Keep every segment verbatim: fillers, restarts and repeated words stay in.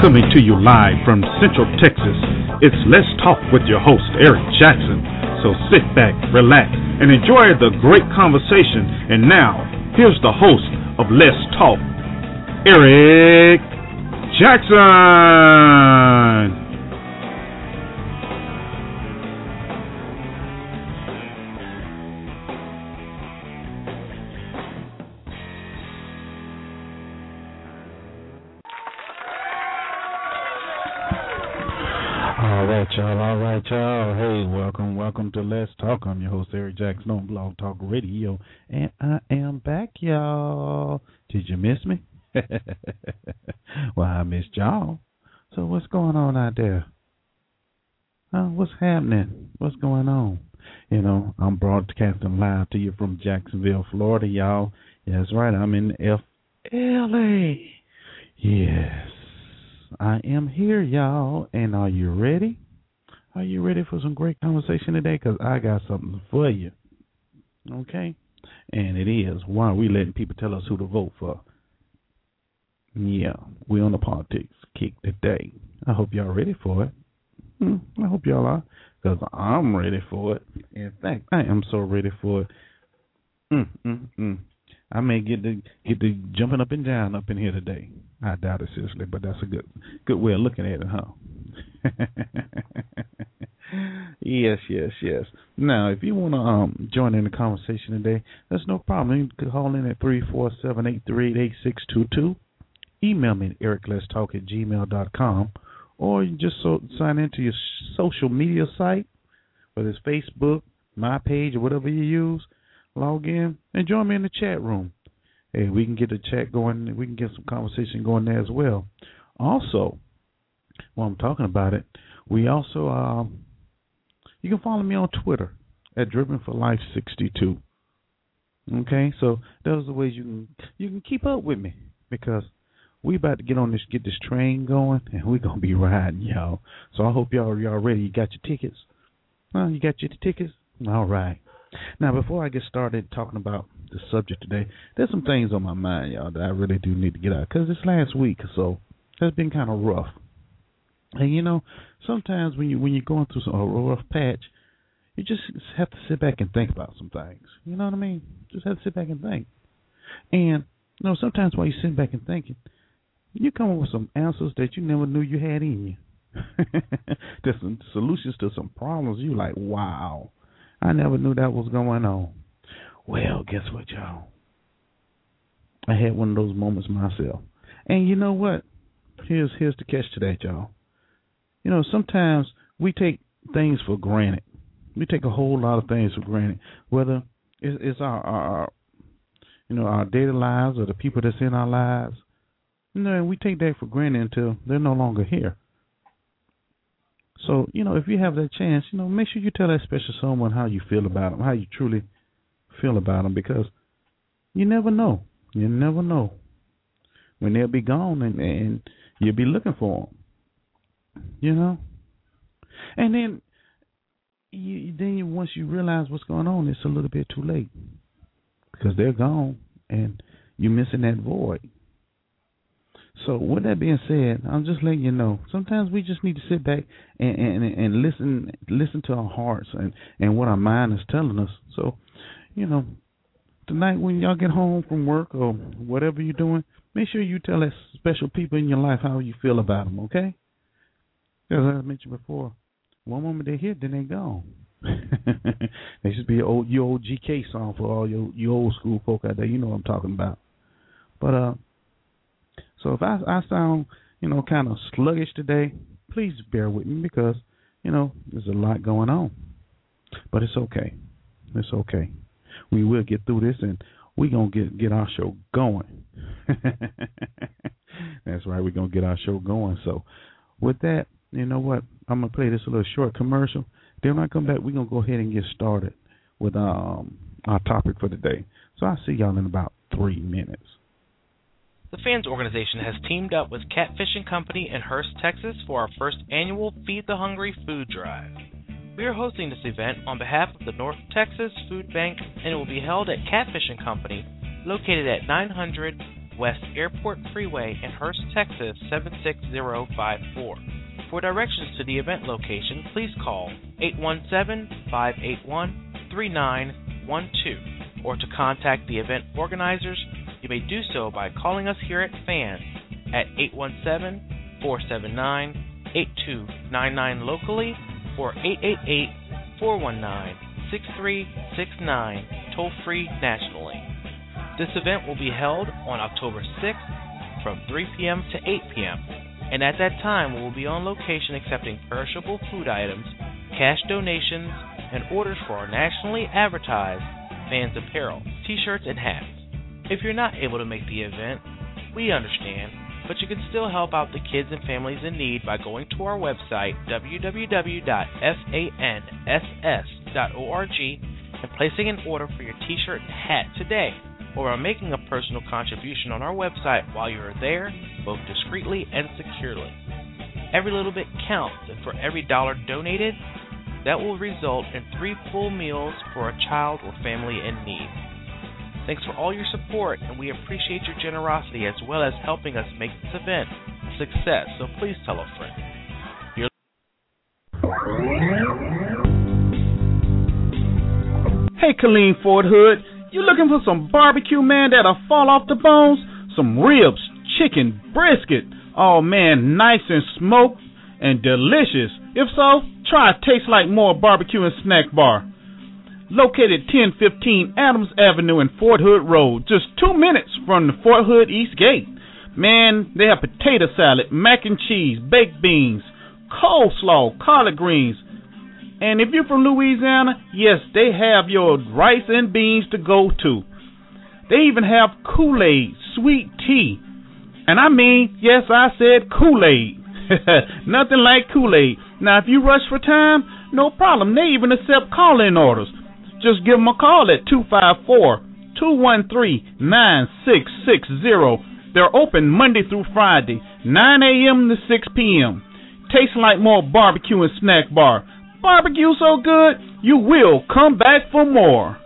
Coming to you live from Central Texas, it's Let's Talk with your host, Eric Jackson. So sit back, relax, and enjoy the great conversation. And now, here's the host of Let's Talk, Eric Jackson. All right, y'all. All right, y'all. Hey, welcome, welcome to Let's Talk. I'm your host, Eric Jackson on Blog Talk Radio, and I am back, y'all. Did you miss me? Well, I missed y'all. So what's going on out there? Uh, what's happening? What's going on? You know, I'm broadcasting live to you from Jacksonville, Florida, y'all. Yeah, that's right. I'm in F L A. Yes. I am here, y'all, and are you ready? Are you ready for some great conversation today? Because I got something for you, okay? And it is, why are we letting people tell us who to vote for? Yeah, we on the politics kick today. I hope y'all ready for it. Hmm, I hope y'all are, because I'm ready for it. In fact, I am so ready for it. Mm, mm, mm. I may get to get to jumping up and down up in here today. I doubt it seriously, but that's a good good way of looking at it, huh? yes, yes, yes. Now, if you want to um, join in the conversation today, that's no problem. You can call in at three four seven, eight three eight, eight six two two. Email me at eric lets talk at gmail dot com, or you just so, sign into your social media site, whether it's Facebook, my page, or whatever you use. Log in and join me in the chat room. Hey, we can get the chat going. We can get some conversation going there as well. Also, while I'm talking about it, we also um, you can follow me on Twitter at Driven for Life sixty-two. Okay, so those are the ways you can you can keep up with me, because we about to get on this get this train going, and we're gonna be riding, y'all. So I hope y'all y'all ready. You got your tickets? Huh? You got your tickets? All right. Now, before I get started talking about the subject today, there's some things on my mind, y'all, that I really do need to get out, because this last week or so has been kind of rough. And, you know, sometimes when, you, when you're going through some, a rough patch, you just have to sit back and think about some things. You know what I mean? Just have to sit back and think. And, you know, sometimes while you're sitting back and thinking, you come up with some answers that you never knew you had in you. There's some solutions to some problems. You're like, wow. I never knew that was going on. Well, guess what, y'all? I had one of those moments myself. And you know what? Here's here's the catch to that, y'all. You know, sometimes we take things for granted. We take a whole lot of things for granted, whether it's, it's our, our, you know, our daily lives or the people that's in our lives. You know, and we take that for granted until they're no longer here. So, you know, if you have that chance, you know, make sure you tell that special someone how you feel about them, how you truly feel about them, because you never know. You never know when they'll be gone, and, and you'll be looking for them, you know. And then, you, then you, once you realize what's going on, it's a little bit too late, because they're gone, and you're missing that void. So with that being said, I'm just letting you know, sometimes we just need to sit back and, and, and listen listen to our hearts and, and what our mind is telling us. So, you know, tonight when y'all get home from work or whatever you're doing, make sure you tell that special people in your life how you feel about them, okay? As I mentioned before, one moment they're here, then they're gone. They should be an old, your old G K song for all your, your old school folk out there. You know what I'm talking about. But, uh, So if I, I sound, you know, kind of sluggish today, please bear with me, because, you know, there's a lot going on. But it's okay. It's okay. We will get through this, and we're going to get get our show going. That's right. We're going to get our show going. So with that, you know what? I'm going to play this a little short commercial. Then when I come back, we're going to go ahead and get started with um, our topic for today. So I'll see y'all in about three minutes. The Fans Organization has teamed up with Catfishing Company in Hurst, Texas for our first annual Feed the Hungry food drive. We are hosting this event on behalf of the North Texas Food Bank, and it will be held at Catfishing Company, located at nine hundred West Airport Freeway in Hurst, Texas seven six zero five four. For directions to the event location, please call eight one seven, five eight one, three nine one two, or to contact the event organizers, you may do so by calling us here at FANS at eight one seven, four seven nine, eight two nine nine locally or eight eight eight, four one nine, six three six nine toll-free nationally. This event will be held on October sixth from three p.m. to eight p.m., and at that time we will be on location accepting perishable food items, cash donations, and orders for our nationally advertised FANS apparel, t-shirts, and hats. If you're not able to make the event, we understand, but you can still help out the kids and families in need by going to our website, w w w dot fanss dot org, and placing an order for your t-shirt and hat today, or by making a personal contribution on our website while you are there, both discreetly and securely. Every little bit counts, and for every dollar donated, that will result in three full meals for a child or family in need. Thanks for all your support, and we appreciate your generosity as well as helping us make this event a success, so please tell a friend. You're Hey, Colleen Ford Hood, you looking for some barbecue, man, that'll fall off the bones? Some ribs, chicken, brisket. Oh, man, nice and smoked and delicious. If so, try Taste Like More Barbecue and Snack Bar. Located ten fifteen Adams Avenue and Fort Hood Road, just two minutes from the Fort Hood East Gate. Man, they have potato salad, mac and cheese, baked beans, coleslaw, collard greens. And if you're from Louisiana, yes, they have your rice and beans to go to. They even have Kool-Aid, sweet tea. And I mean, yes, I said Kool-Aid. Nothing like Kool-Aid. Now, if you rush for time, no problem. They even accept call-in orders. Just give them a call at two five four, two one three, nine six six zero. They're open Monday through Friday, nine a.m. to six p.m. Taste Like More Barbecue and Snack Bar. Barbecue so good, you will come back for more.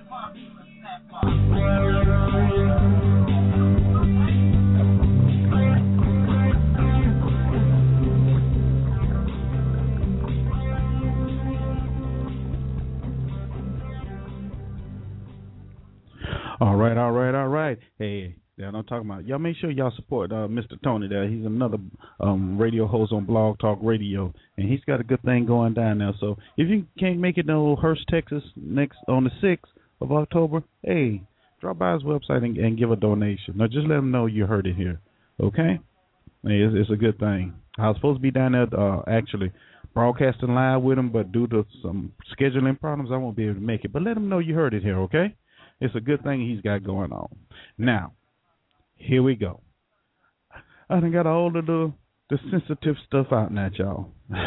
All right, all right, all right. Hey, yeah, I'm talking about. Y'all make sure y'all support uh, Mister Tony there. He's another um, radio host on Blog Talk Radio, and he's got a good thing going down there. So if you can't make it to Hurst, Texas, next on the sixth of October, hey, drop by his website and, and give a donation. Now, just let him know you heard it here, okay? Hey, it's, it's a good thing. I was supposed to be down there uh, actually broadcasting live with him, but due to some scheduling problems, I won't be able to make it. But let him know you heard it here, okay? It's a good thing he's got going on. Now, here we go. I done got all of the, the sensitive stuff out now, y'all.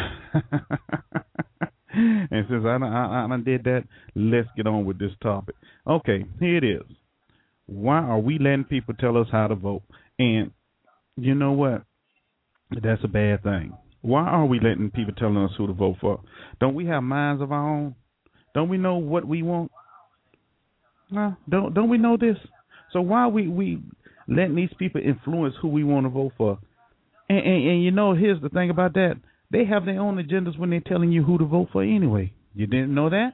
And since I, I, I done did that, let's get on with this topic. Okay, here it is. Why are we letting people tell us how to vote? And you know what? That's a bad thing. Why are we letting people telling us who to vote for? Don't we have minds of our own? Don't we know what we want? No, don't don't we know this? So why are we, we letting these people influence who we want to vote for? And, and, and you know, here's the thing about that. They have their own agendas when they're telling you who to vote for anyway. You didn't know that?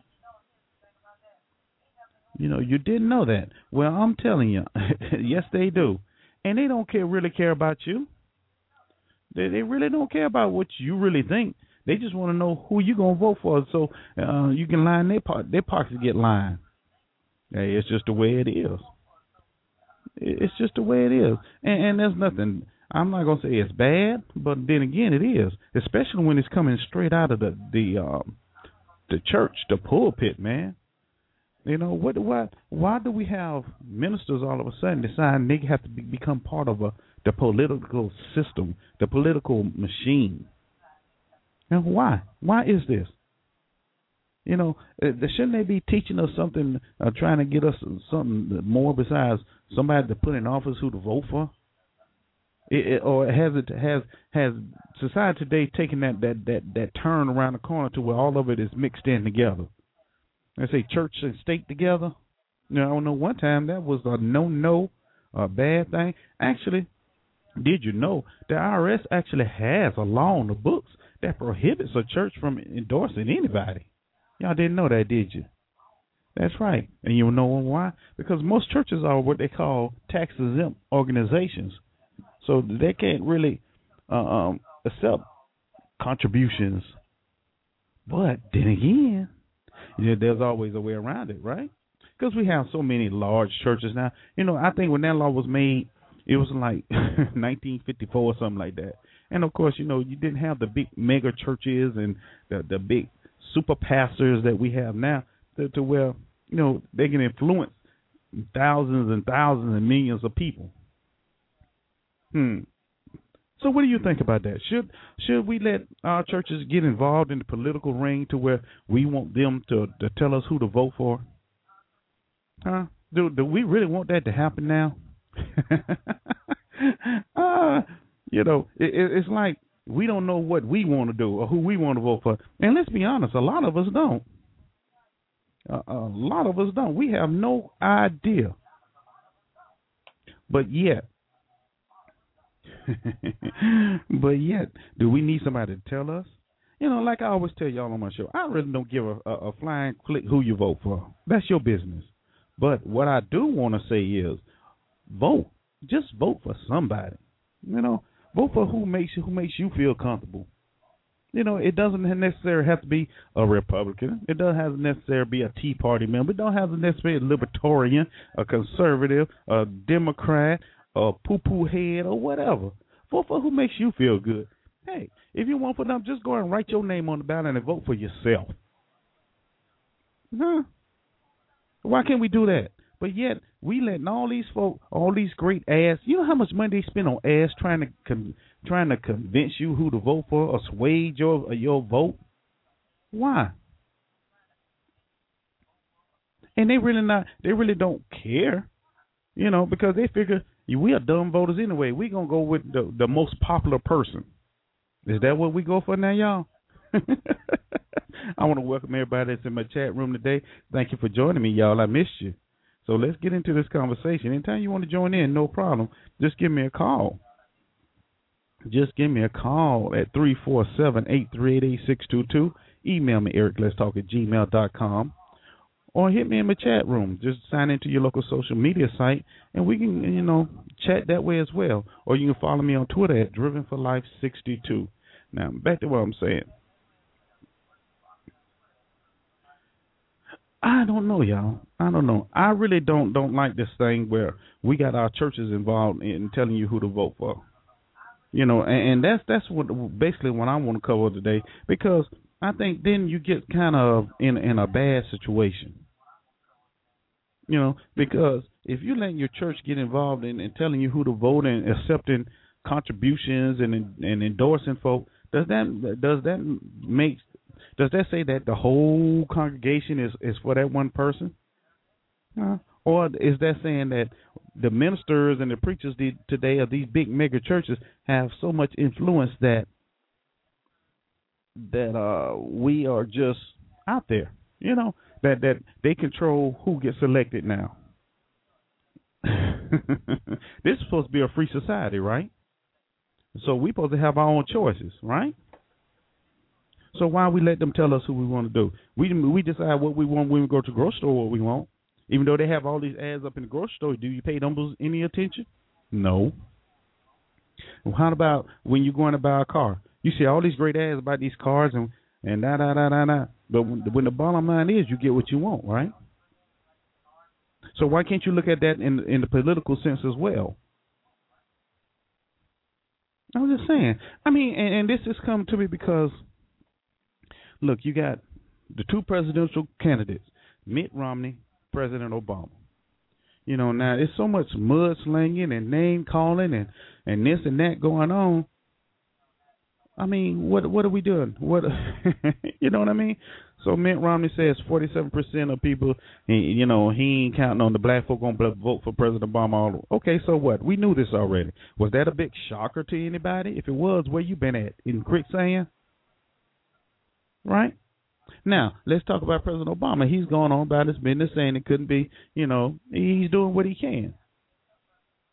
You know, you didn't know that. Well, I'm telling you, yes, they do. And they don't care really care about you. They they really don't care about what you really think. They just want to know who you're going to vote for so uh, you can line their, po- their pockets get lined. Hey, it's just the way it is. It's just the way it is. And, and there's nothing, I'm not going to say it's bad, but then again, it is. Especially when it's coming straight out of the the, um, the church, the pulpit, man. You know, what? why why do we have ministers all of a sudden deciding they have to be, become part of a the political system, the political machine? Now, why? Why is this? You know, shouldn't they be teaching us something, uh, trying to get us something more besides somebody to put in office who to vote for? It, it, or has it has has society today taken that, that, that, that turn around the corner to where all of it is mixed in together? They say church and state together. You know, I don't know. One time that was a no no, a bad thing. Actually, did you know the I R S actually has a law on the books that prohibits a church from endorsing anybody? Y'all didn't know that, did you? That's right. And you know why? Because most churches are what they call tax-exempt organizations. So they can't really uh, um, accept contributions. But then again, you know, there's always a way around it, right? Because we have so many large churches now. You know, I think when that law was made, it was like nineteen fifty-four or something like that. And, of course, you know, you didn't have the big mega churches and the, the big super pastors that we have now to, to where, you know, they can influence thousands and thousands and millions of people. Hmm. So what do you think about that? Should should we let our churches get involved in the political ring to where we want them to, to tell us who to vote for? Huh? Do do we really want that to happen now? uh, you know, it, it, it's like we don't know what we want to do or who we want to vote for. And let's be honest, a lot of us don't. Uh, a lot of us don't. We have no idea. But yet, but yet, do we need somebody to tell us? You know, like I always tell y'all on my show, I really don't give a, a, a flying click who you vote for. That's your business. But what I do want to say is, vote. Just vote for somebody. You know, vote for who makes you who makes you feel comfortable. You know, it doesn't necessarily have to be a Republican. It doesn't have to necessarily be a Tea Party member. It don't have to necessarily be a Libertarian, a Conservative, a Democrat, a poo-poo head, or whatever. Vote for who makes you feel good. Hey, if you want for them, just go and write your name on the ballot and vote for yourself. Huh? Why can't we do that? But yet, we letting all these folk, all these great ads, you know how much money they spend on ads trying to con- trying to convince you who to vote for or sway your, your vote? Why? And they really not, they really don't care, you know, because they figure we are dumb voters anyway. We're going to go with the, the most popular person. Is that what we go for now, y'all? I want to welcome everybody that's in my chat room today. Thank you for joining me, y'all. I missed you. So let's get into this conversation. Anytime you want to join in, no problem. Just give me a call. Just give me a call at three four seven, eight three eight, eight six two two. Email me, eric let's talk at gmail dot com. Or hit me in my chat room. Just sign into your local social media site, and we can, you know, chat that way as well. Or you can follow me on Twitter at driven for life sixty-two. Now, back to what I'm saying. I don't know, y'all. I don't know. I really don't don't like this thing where we got our churches involved in telling you who to vote for. You know, and, and that's that's what basically what I want to cover today, because I think then you get kind of in in a bad situation. You know, because if you're letting your church get involved in, in telling you who to vote and accepting contributions and and endorsing folk, does that does that make Does that say that the whole congregation is, is for that one person? Uh, or is that saying that the ministers and the preachers today of these big mega churches have so much influence that that uh, we are just out there, you know, that, that they control who gets elected now? This is supposed to be a free society, right? So we're supposed to have our own choices, right? So why we let them tell us who we want to do? We we decide what we want when we go to the grocery store, what we want. Even though they have all these ads up in the grocery store, do you pay them any attention? No. Well, how about when you're going to buy a car? You see all these great ads about these cars and and da da da da da. But when, when the bottom line is, you get what you want, right? So why can't you look at that in in the political sense as well? I was just saying. I mean, and, and this has come to me because, look, you got the two presidential candidates, Mitt Romney, President Obama. You know, now there's so much mudslinging and name calling and, and this and that going on. I mean, what what are we doing? What you know what I mean? So Mitt Romney says forty-seven percent of people, you know, he ain't counting on the black folk going to vote for President Obama. Okay, so what? We knew this already. Was that a big shocker to anybody? If it was, where you been at? In quicksand? Right? Now, let's talk about President Obama. He's going on about his business saying it couldn't be, you know, he's doing what he can.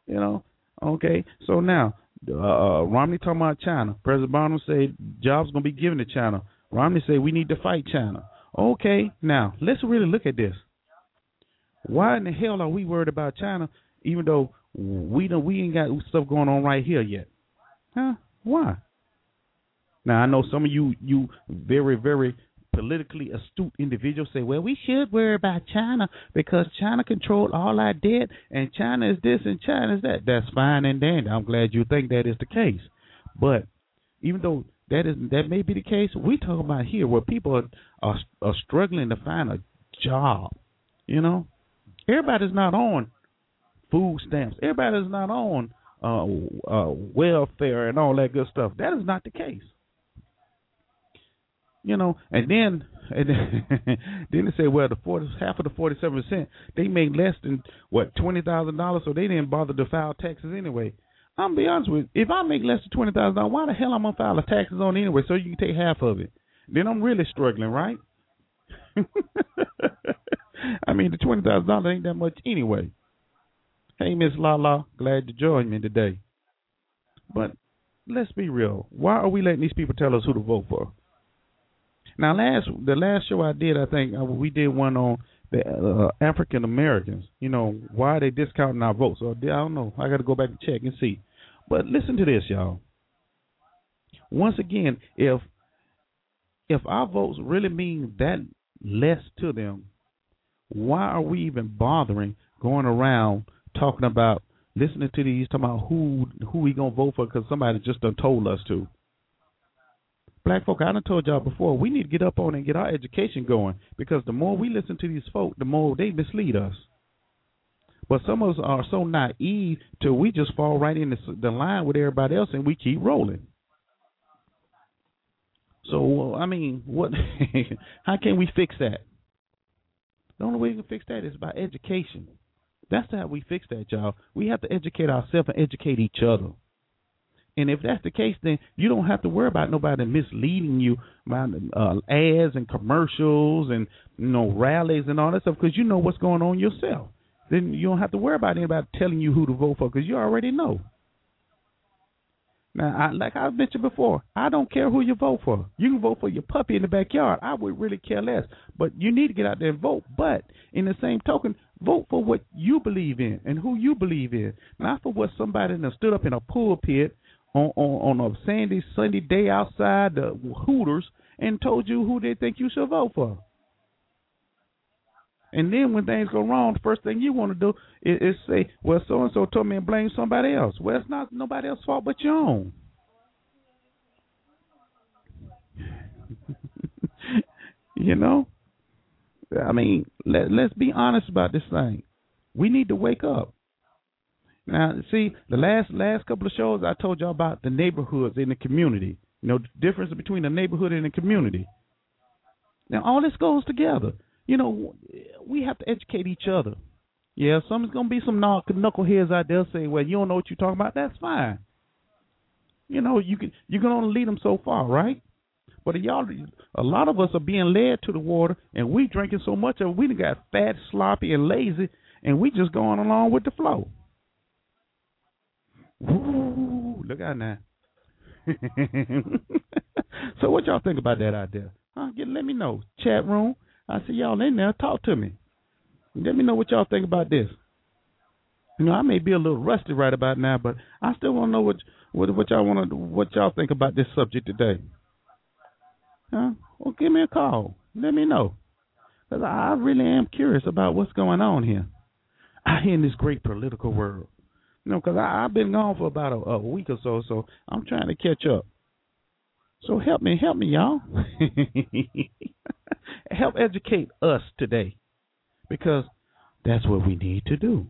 You know, okay. So now, uh, Romney talking about China. President Biden said jobs gonna be given to China. Romney said we need to fight China. Okay, now let's really look at this. Why in the hell are we worried about China, even though we don't we ain't got stuff going on right here yet? Huh? Why? Now I know some of you you very very politically astute individuals say, well, we should worry about China because China controlled all our debt and China is this and China is that. That's fine and dandy. I'm glad you think that is the case. But even though that is that may be the case, we talking about here where people are, are, are struggling to find a job. You know, everybody's not on food stamps. Everybody's not on uh, uh, welfare and all that good stuff. That is not the case. You know, and then and then, then they say, well, the forty half of the forty-seven percent they make less than what twenty thousand dollars, so they didn't bother to file taxes anyway. I'm gonna be honest with you, if I make less than twenty thousand dollars, why the hell I'm gonna file the taxes on anyway? So you can take half of it. Then I'm really struggling, right? I mean, the twenty thousand dollars ain't that much anyway. Hey, Miss Lala, glad to join me today. But let's be real. Why are we letting these people tell us who to vote for? Now, last the last show I did, I think uh, we did one on the uh, African Americans. You know, why are they discounting our votes? So I don't know. I got to go back and check and see. But listen to this, y'all. Once again, if if our votes really mean that less to them, why are we even bothering going around talking about listening to these, talking about who who we gonna vote for because somebody just done told us to? Black folk, I done told y'all before, we need to get up on it and get our education going because the more we listen to these folk, the more they mislead us. But some of us are so naive till we just fall right in the, the line with everybody else and we keep rolling. So, I mean, what? How can we fix that? The only way we can fix that is by education. That's how we fix that, y'all. We have to educate ourselves and educate each other. And if that's the case, then you don't have to worry about nobody misleading you by uh, ads and commercials and, you know, rallies and all that stuff because you know what's going on yourself. Then you don't have to worry about anybody telling you who to vote for because you already know. Now, I, like I mentioned before, I don't care who you vote for. You can vote for your puppy in the backyard. I would really care less. But you need to get out there and vote. But in the same token, vote for what you believe in and who you believe in. Not for what somebody that stood up in a pulpit On, on, on a sandy Sunday day outside the Hooters and told you who they think you should vote for. And then when things go wrong, the first thing you want to do is, is say, well, so-and-so told me and blame somebody else. Well, it's not nobody else's fault but your own. You know? I mean, let, let's be honest about this thing. We need to wake up. Now, see, the last last couple of shows I told y'all about the neighborhoods in the community. You know, the difference between the neighborhood and the community. Now, all this goes together. You know, we have to educate each other. Yeah, some going to be some knuckleheads out there saying, well, you don't know what you're talking about. That's fine. You know, you can, you can only lead them so far, right? But y'all, a lot of us are being led to the water, and we drinking so much of it, we done got fat, sloppy, and lazy, and we just going along with the flow. Ooh, look out now. So what y'all think about that out there? Huh? Get, let me know. Chat room. I see y'all in there. Talk to me. Let me know what y'all think about this. You know, I may be a little rusty right about now, but I still want to know what what, what y'all want to what y'all think about this subject today. Huh? Well, give me a call. Let me know, because I really am curious about what's going on here. I in this great political world. You know, because I've been gone for about a, a week or so, so I'm trying to catch up. So help me, help me, y'all. Help educate us today, because that's what we need to do.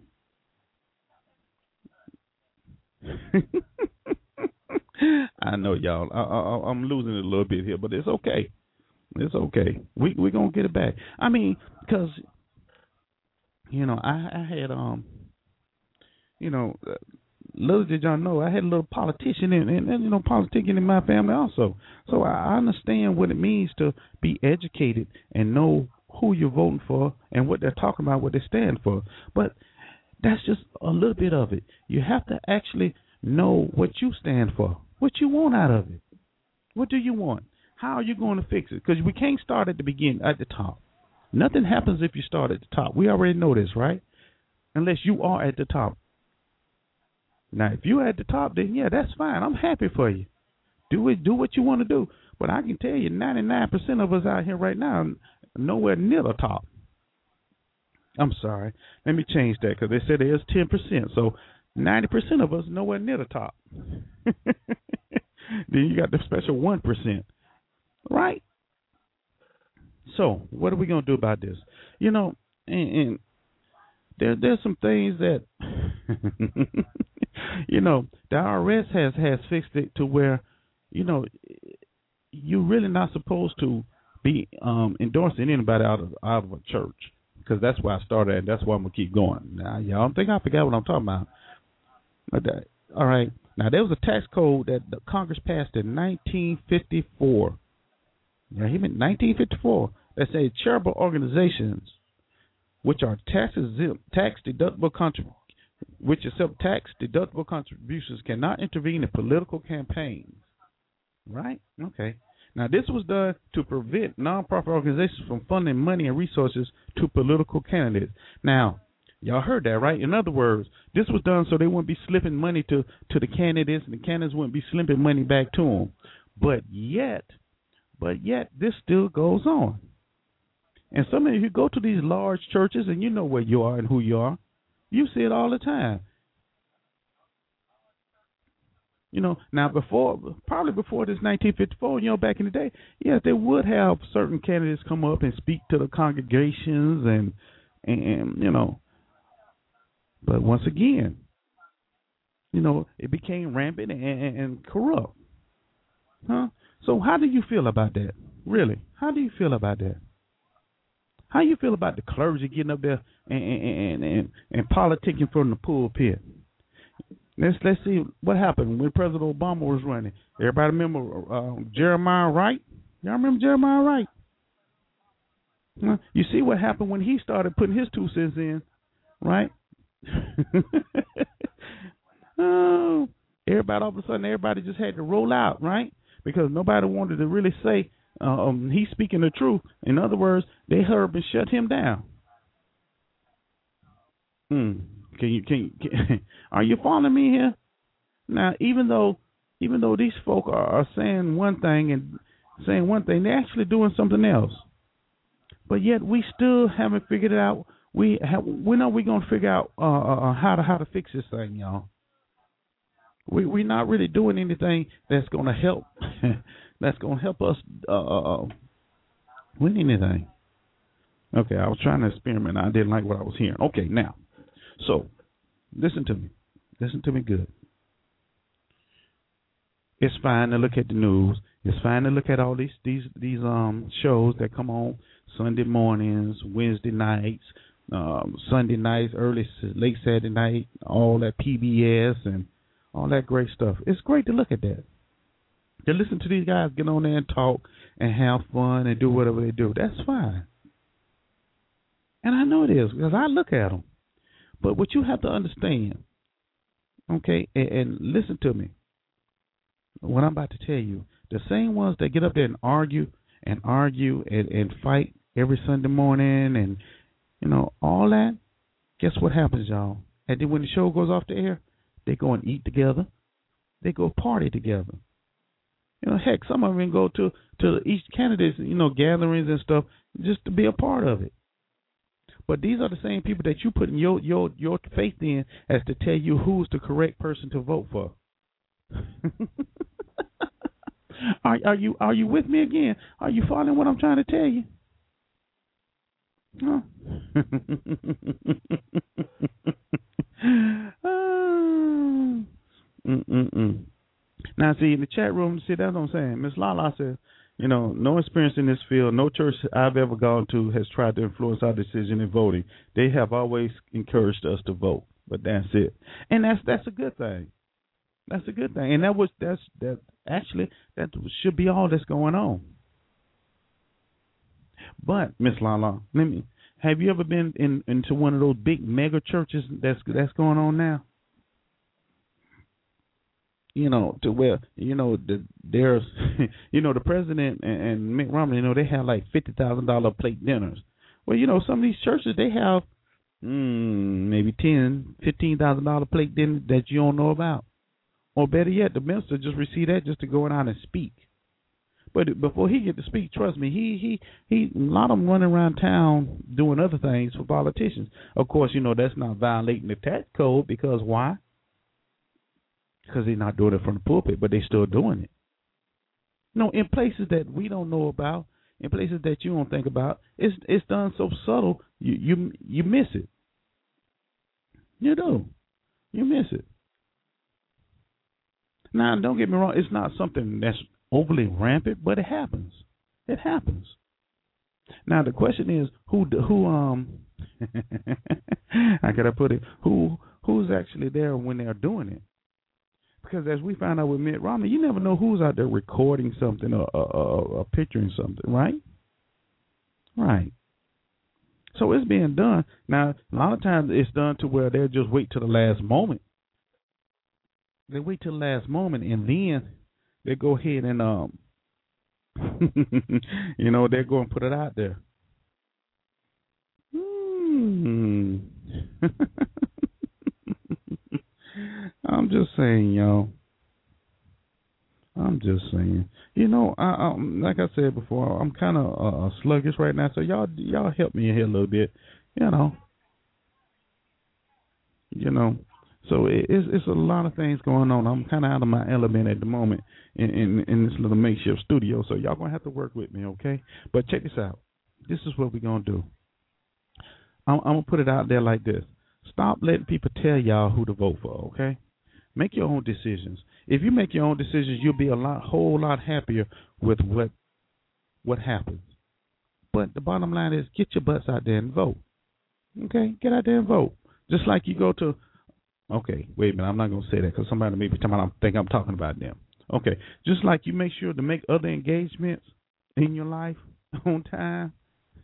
I know, y'all. I, I, I'm losing it a little bit here, but it's okay. It's okay. We we're gonna get it back. I mean, because you know, I, I had um. You know, uh, little did y'all know, I had a little politician and, and, and you know, politicking in my family also. So I, I understand what it means to be educated and know who you're voting for and what they're talking about, what they stand for. But That's just a little bit of it. You have to actually know what you stand for, what you want out of it. What do you want? How are you going to fix it? Because we can't start at the beginning, at the top. Nothing happens if you start at the top. We already know this, right? Unless you are at the top. Now, if you're at the top, then yeah, that's fine. I'm happy for you. Do it. Do what you want to do. But I can tell you, ninety-nine percent of us out here right now are nowhere near the top. I'm sorry. Let me change that because they said there's ten percent. So ninety percent of us nowhere near the top. Then you got the special one percent. Right? So what are we going to do about this? You know, and, and there, there's some things that, you know, the I R S has, has fixed it to where, you know, you're really not supposed to be um, endorsing anybody out of out of a church, because that's where I started and that's why I'm going to keep going. Now, y'all don't think I forgot what I'm talking about. But that, all right. Now, there was a tax code that the Congress passed in nineteen fifty-four. Yeah, he meant nineteen fifty-four. That said charitable organizations, which are tax exempt, tax deductible contrib- which accept tax deductible contributions, cannot intervene in political campaigns. Right? Okay. Now, this was done to prevent nonprofit organizations from funding money and resources to political candidates. Now, y'all heard that, right? In other words, this was done so they wouldn't be slipping money to, to the candidates, and the candidates wouldn't be slipping money back to them. But yet, but yet, this still goes on. And some of you go to these large churches, and you know where you are and who you are. You see it all the time. You know, now before, probably before this nineteen fifty-four, you know, back in the day, yeah, they would have certain candidates come up and speak to the congregations and, and, and you know, but once again, you know, it became rampant and, and, and corrupt. Huh? So how do you feel about that? Really? How do you feel about that? How you feel about the clergy getting up there and and, and, and politicking from the pulpit? Let's let's see what happened when President Obama was running. Everybody remember uh, Jeremiah Wright? Y'all remember Jeremiah Wright? Huh? You see what happened when he started putting his two cents in, right? Oh, everybody all of a sudden, everybody just had to roll out, right? Because nobody wanted to really say uh, um, he's speaking the truth. In other words, they heard and shut him down. Hmm. Can you can, can are you following me here? Now, even though even though these folk are, are saying one thing and saying one thing, they're actually doing something else. But yet we still haven't figured it out. We have, we know we're gonna figure out uh, uh, how to how to fix this thing, y'all. We we're not really doing anything that's gonna help. that's gonna help us uh, win anything. Okay, I was trying to experiment. I didn't like what I was hearing. Okay, now. So, listen to me. Listen to me good. It's fine to look at the news. It's fine to look at all these these these um shows that come on Sunday mornings, Wednesday nights, um, Sunday nights, early late Saturday night, all that P B S and all that great stuff. It's great to look at that. To listen to these guys get on there and talk and have fun and do whatever they do. That's fine. And I know it is because I look at them. But what you have to understand, okay, and, and listen to me, what I'm about to tell you, the same ones that get up there and argue and argue and, and fight every Sunday morning and, you know, all that, guess what happens, y'all? And then when the show goes off the air, they go and eat together. They go party together. You know, heck, some of them go to, to each candidate's, you know, gatherings and stuff just to be a part of it. But these are the same people that you put in your your your faith in as to tell you who's the correct person to vote for. are are you are you with me again? Are you following what I'm trying to tell you? Huh? uh, mm-mm-mm. Now, see, in the chat room, see, that's what I'm saying. Miss Lala says, you know, no experience in this field, no church I've ever gone to has tried to influence our decision in voting. They have always encouraged us to vote, but that's it. And that's that's a good thing. That's a good thing. And that was that's that actually that should be all that's going on. But Miss Lala, let me Have you ever been in into one of those big mega churches that's that's going on now? You know, to where you know the there's you know the president and, and Mitt Romney, you know, they have like fifty thousand dollar plate dinners. Well, you know, some of these churches they have mm, maybe ten, fifteen thousand dollar plate dinners that you don't know about, or better yet, the minister just received that just to go out and speak. But before he get to speak, trust me, he he he a lot of them running around town doing other things for politicians. Of course, you know that's not violating the tax code because why? Because they're not doing it from the pulpit, but they're still doing it. No, in places that we don't know about, in places that you don't think about, it's it's done so subtle you you you miss it. You do, you miss it. Now, don't get me wrong, it's not something that's overly rampant, but it happens. It happens. Now the question is, who who um, how can I put it? Who who's actually there when they're doing it? Because as we found out with Mitt Romney, you never know who's out there recording something or, or, or, or picturing something, right? Right. So it's being done. Now, a lot of times it's done to where they'll just wait till the last moment. They wait till the last moment, and then they go ahead and, um, you know, they're going to put it out there. Hmm. I'm just saying, y'all. I'm just saying. You know, I, I, like I said before, I'm kind of uh, sluggish right now, so y'all, y'all help me in here a little bit. You know. You know. So it, it's it's a lot of things going on. I'm kind of out of my element at the moment in, in in this little makeshift studio. So y'all gonna have to work with me, okay? But check this out. This is what we're gonna do. I'm, I'm gonna put it out there like this. Stop letting people tell y'all who to vote for, okay? Make your own decisions. If you make your own decisions, you'll be a lot, whole lot happier with what what happens. But the bottom line is, get your butts out there and vote. Okay, get out there and vote. Just like you go to. Okay, wait a minute. I'm not going to say that because somebody may be talking about, I think I'm talking about them. Okay, just like you make sure to make other engagements in your life on time.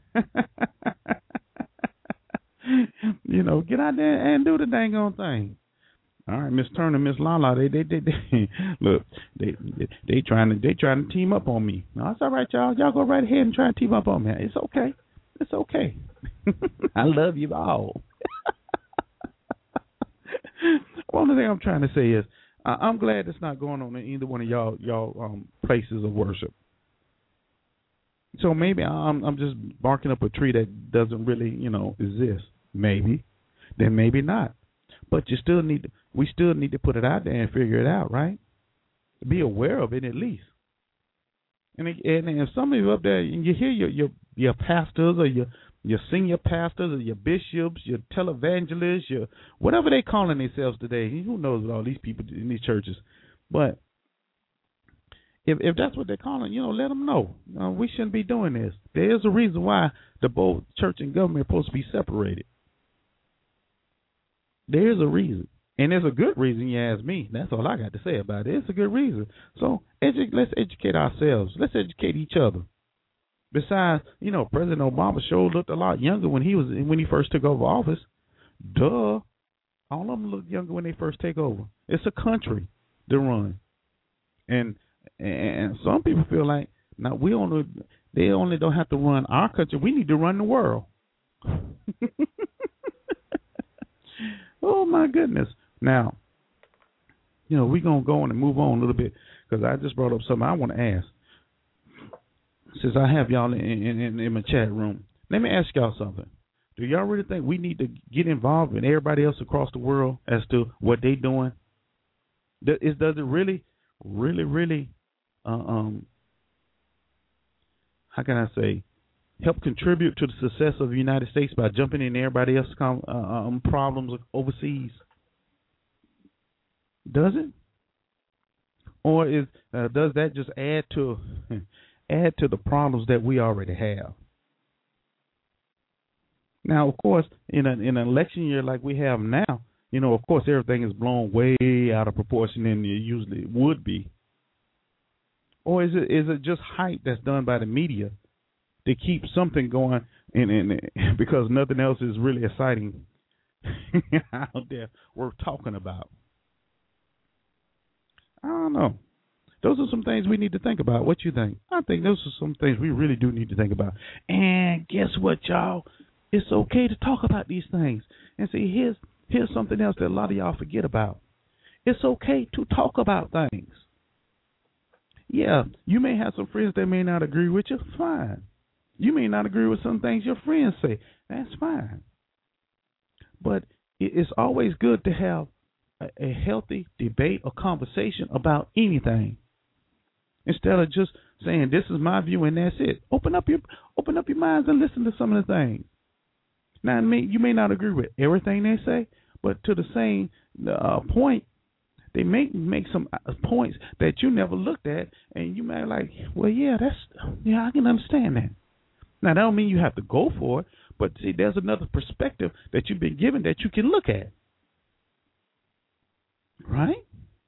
You know, get out there and do the dang on thing. All right, Miss Turner, Miss Lala, they, they, they, they look, they, they, they trying to, they trying to team up on me. No, it's all right, y'all. Y'all go right ahead and try and team up on me. It's okay. It's okay. I love you all. One thing I'm trying to say is, uh, I'm glad it's not going on in either one of y'all y'all um, places of worship. So maybe I'm I'm just barking up a tree that doesn't really, you know, exist. Maybe, then maybe not. But you still need to, we still need to put it out there and figure it out, right? Be aware of it at least. And and if some of you up there and you hear your your your pastors or your your senior pastors or your bishops, your televangelists, your whatever they calling themselves today, who knows what all these people in these churches, but if if that's what they're calling, you know, let them know. Uh, we shouldn't be doing this. There is a reason why the both church and government are supposed to be separated. There is a reason. And there's a good reason, you ask me. That's all I got to say about it. It's a good reason. So edu- let's educate ourselves. Let's educate each other. Besides, you know, President Obama sure looked a lot younger when he was when he first took over office. Duh. All of them look younger when they first take over. It's a country to run. And and some people feel like, now we only they only don't have to run our country. We need to run the world. Oh, my goodness. Now, you know, we're going to go on and move on a little bit because I just brought up something I want to ask. Since I have y'all in, in, in my chat room, let me ask y'all something. Do y'all really think we need to get involved with everybody else across the world as to what they're doing? Does, does it really, really, really, uh, um, how can I say, help contribute to the success of the United States by jumping in everybody else's com- uh, um, problems overseas? Does it? Or is uh, does that just add to add to the problems that we already have? Now, of course, in, a, in an election year like we have now, you know, of course, everything is blown way out of proportion than it usually would be. Or is it is it just hype that's done by the media to keep something going, and, and because nothing else is really exciting out there worth talking about. I don't know. Those are some things we need to think about. What you think? I think those are some things we really do need to think about. And guess what, y'all? It's okay to talk about these things. And see, here's here's something else that a lot of y'all forget about. It's okay to talk about things. Yeah, you may have some friends that may not agree with you. Fine. You may not agree with some things your friends say. That's fine. But it's always good to have a, a healthy debate or conversation about anything, instead of just saying this is my view and that's it. Open up your open up your minds and listen to some of the things. Now, you may not agree with everything they say, but to the same uh, point, they may make some points that you never looked at, and you may be like, well, yeah, that's yeah, I can understand that. Now, that don't mean you have to go for it, but see, there's another perspective that you've been given that you can look at, right?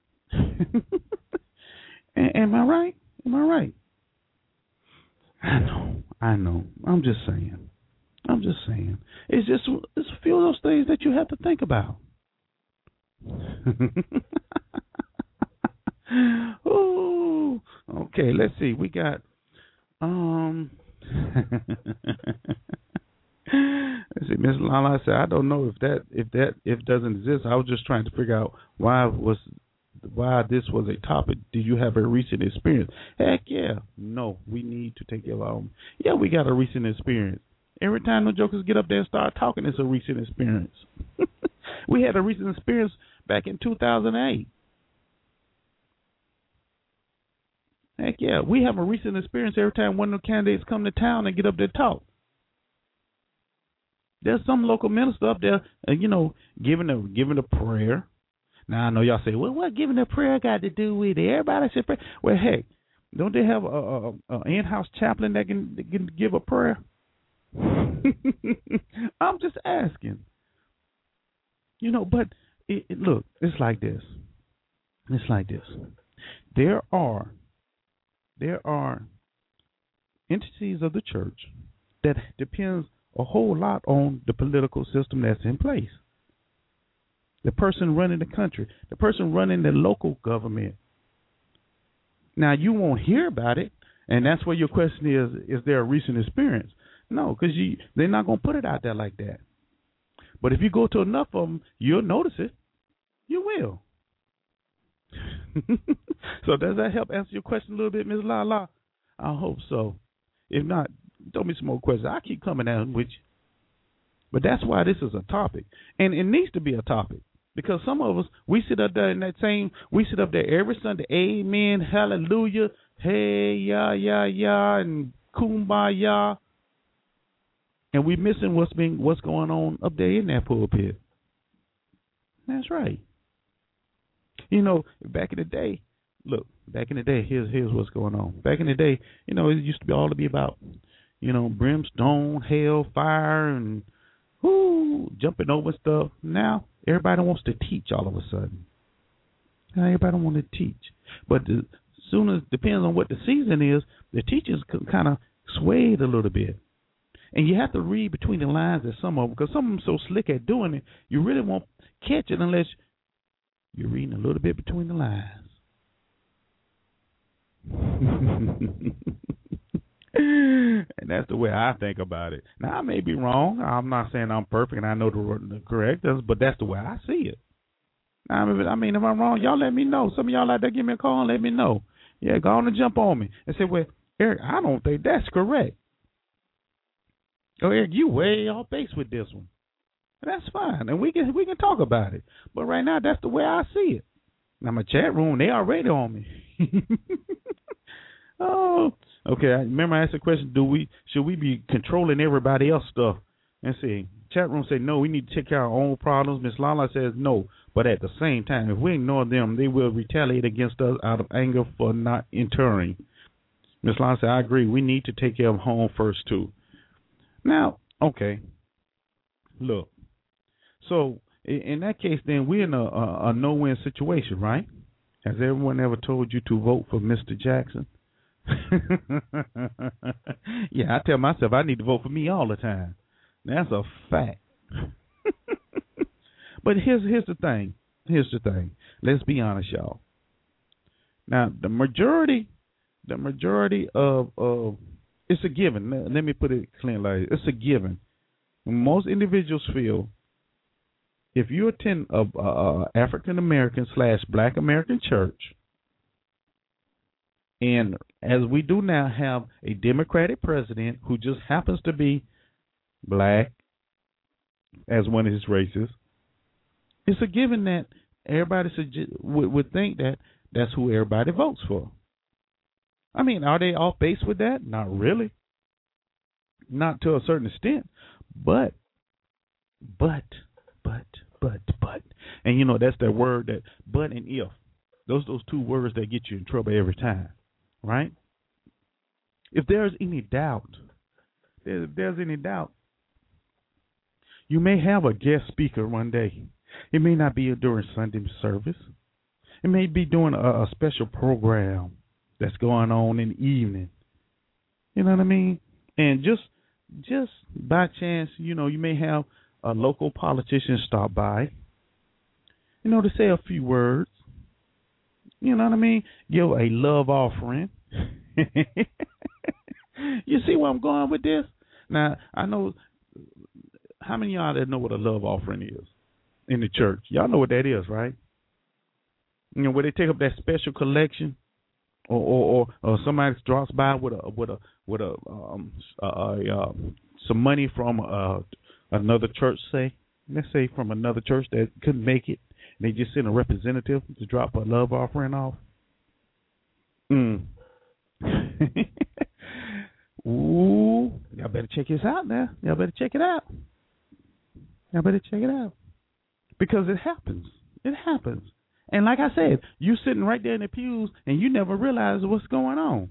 Am I right? Am I right? I know, I know. I'm just saying. I'm just saying. It's just it's a few of those things that you have to think about. Ooh, okay, let's see. We got um let's see, Miss Lala said, I don't know if that if that if doesn't exist. I was just trying to figure out why was why this was a topic. Did you have a recent experience? Heck yeah. No, we need to take care of our own. Yeah, we got a recent experience. Every time the jokers get up there and start talking, it's a recent experience. We had a recent experience back in two thousand eight. Heck yeah, we have a recent experience every time one of the candidates come to town and get up there and talk. There's some local minister up there, uh, you know, giving a giving a prayer. Now I know y'all say, well, what giving a prayer got to do with it? Everybody should pray. Well, hey, don't they have a, a, a in-house chaplain that can, that can give a prayer? I'm just asking. You know, but it, it, look, it's like this. It's like this. There are there are entities of the church that depends a whole lot on the political system that's in place. The person running the country, the person running the local government. Now, you won't hear about it, and that's where your question is, is there a recent experience? No, because you they're not going to put it out there like that. But if you go to enough of them, you'll notice it. You will. So does that help answer your question a little bit, Miz La La? I hope so. If not, throw me some more questions. I keep coming down with you. But that's why this is a topic. And it needs to be a topic. Because some of us, we sit up there in that same, we sit up there every Sunday, amen, hallelujah, hey, ya, ya, ya, and kumbaya. And we missing what's being what's going on up there in that pulpit. That's right. You know, back in the day, look, back in the day, here's here's what's going on. Back in the day, you know, it used to be all to be about, you know, brimstone, hell, fire, and whoo, jumping over stuff. Now everybody wants to teach all of a sudden. Now everybody wants to teach, but the, as soon as depends on what the season is, the teachers kind of swayed a little bit. And you have to read between the lines of some of them, because some of them so slick at doing it, you really won't catch it unless you're reading a little bit between the lines. And that's the way I think about it. Now, I may be wrong. I'm not saying I'm perfect and I know the, the correct, but that's the way I see it. Now, I mean, if I'm wrong, y'all let me know. Some of y'all out there give me a call and let me know. Yeah, go on and jump on me and say, well, Eric, I don't think that's correct. Oh, Eric, you way off base with this one. That's fine, and we can we can talk about it. But right now, that's the way I see it. Now, my chat room, they already on me. Oh, okay. I remember I asked the question: Do we should we be controlling everybody else's stuff? And see, chat room said no. We need to take care of our own problems. Miss Lala says no, but at the same time, if we ignore them, they will retaliate against us out of anger for not entering. Miss Lala said, I agree. We need to take care of home first too. Now, okay, look, so in that case, then we're in a, a, a no-win situation, right? Has everyone ever told you to vote for Mister Jackson? Yeah, I tell myself I need to vote for me all the time. That's a fact. But here's here's the thing. Here's the thing. Let's be honest, y'all. Now, the majority, the majority of of it's a given. Let, let me put it clean like it's a given. Most individuals feel if you attend a, a African American slash Black American church, and as we do now have a Democratic president who just happens to be Black as one of his races, it's a given that everybody suggest, would, would think that that's who everybody votes for. I mean, are they off base with that? Not really. Not to a certain extent. But, but, but, but, but. And, you know, that's that word, that but and if. Those those two words that get you in trouble every time, right? If there's any doubt, if there's any doubt, you may have a guest speaker one day. It may not be during Sunday service. It may be during a, a special program that's going on in the evening. You know what I mean? And just just by chance, you know, you may have a local politician stop by, you know, to say a few words. You know what I mean? Give a love offering. You see where I'm going with this? Now, I know, how many of y'all that know what a love offering is in the church? Y'all know what that is, right? You know, where they take up that special collection, or or, or, or somebody drops by with a with a with a um a, a, a, some money from uh, another church, say let's say from another church that couldn't make it, and they just send a representative to drop a love offering off. Mm. Ooh, y'all better check this out now. Y'all better check it out. Y'all better check it out. Because it happens. It happens. And like I said, you sitting right there in the pews and you never realize what's going on.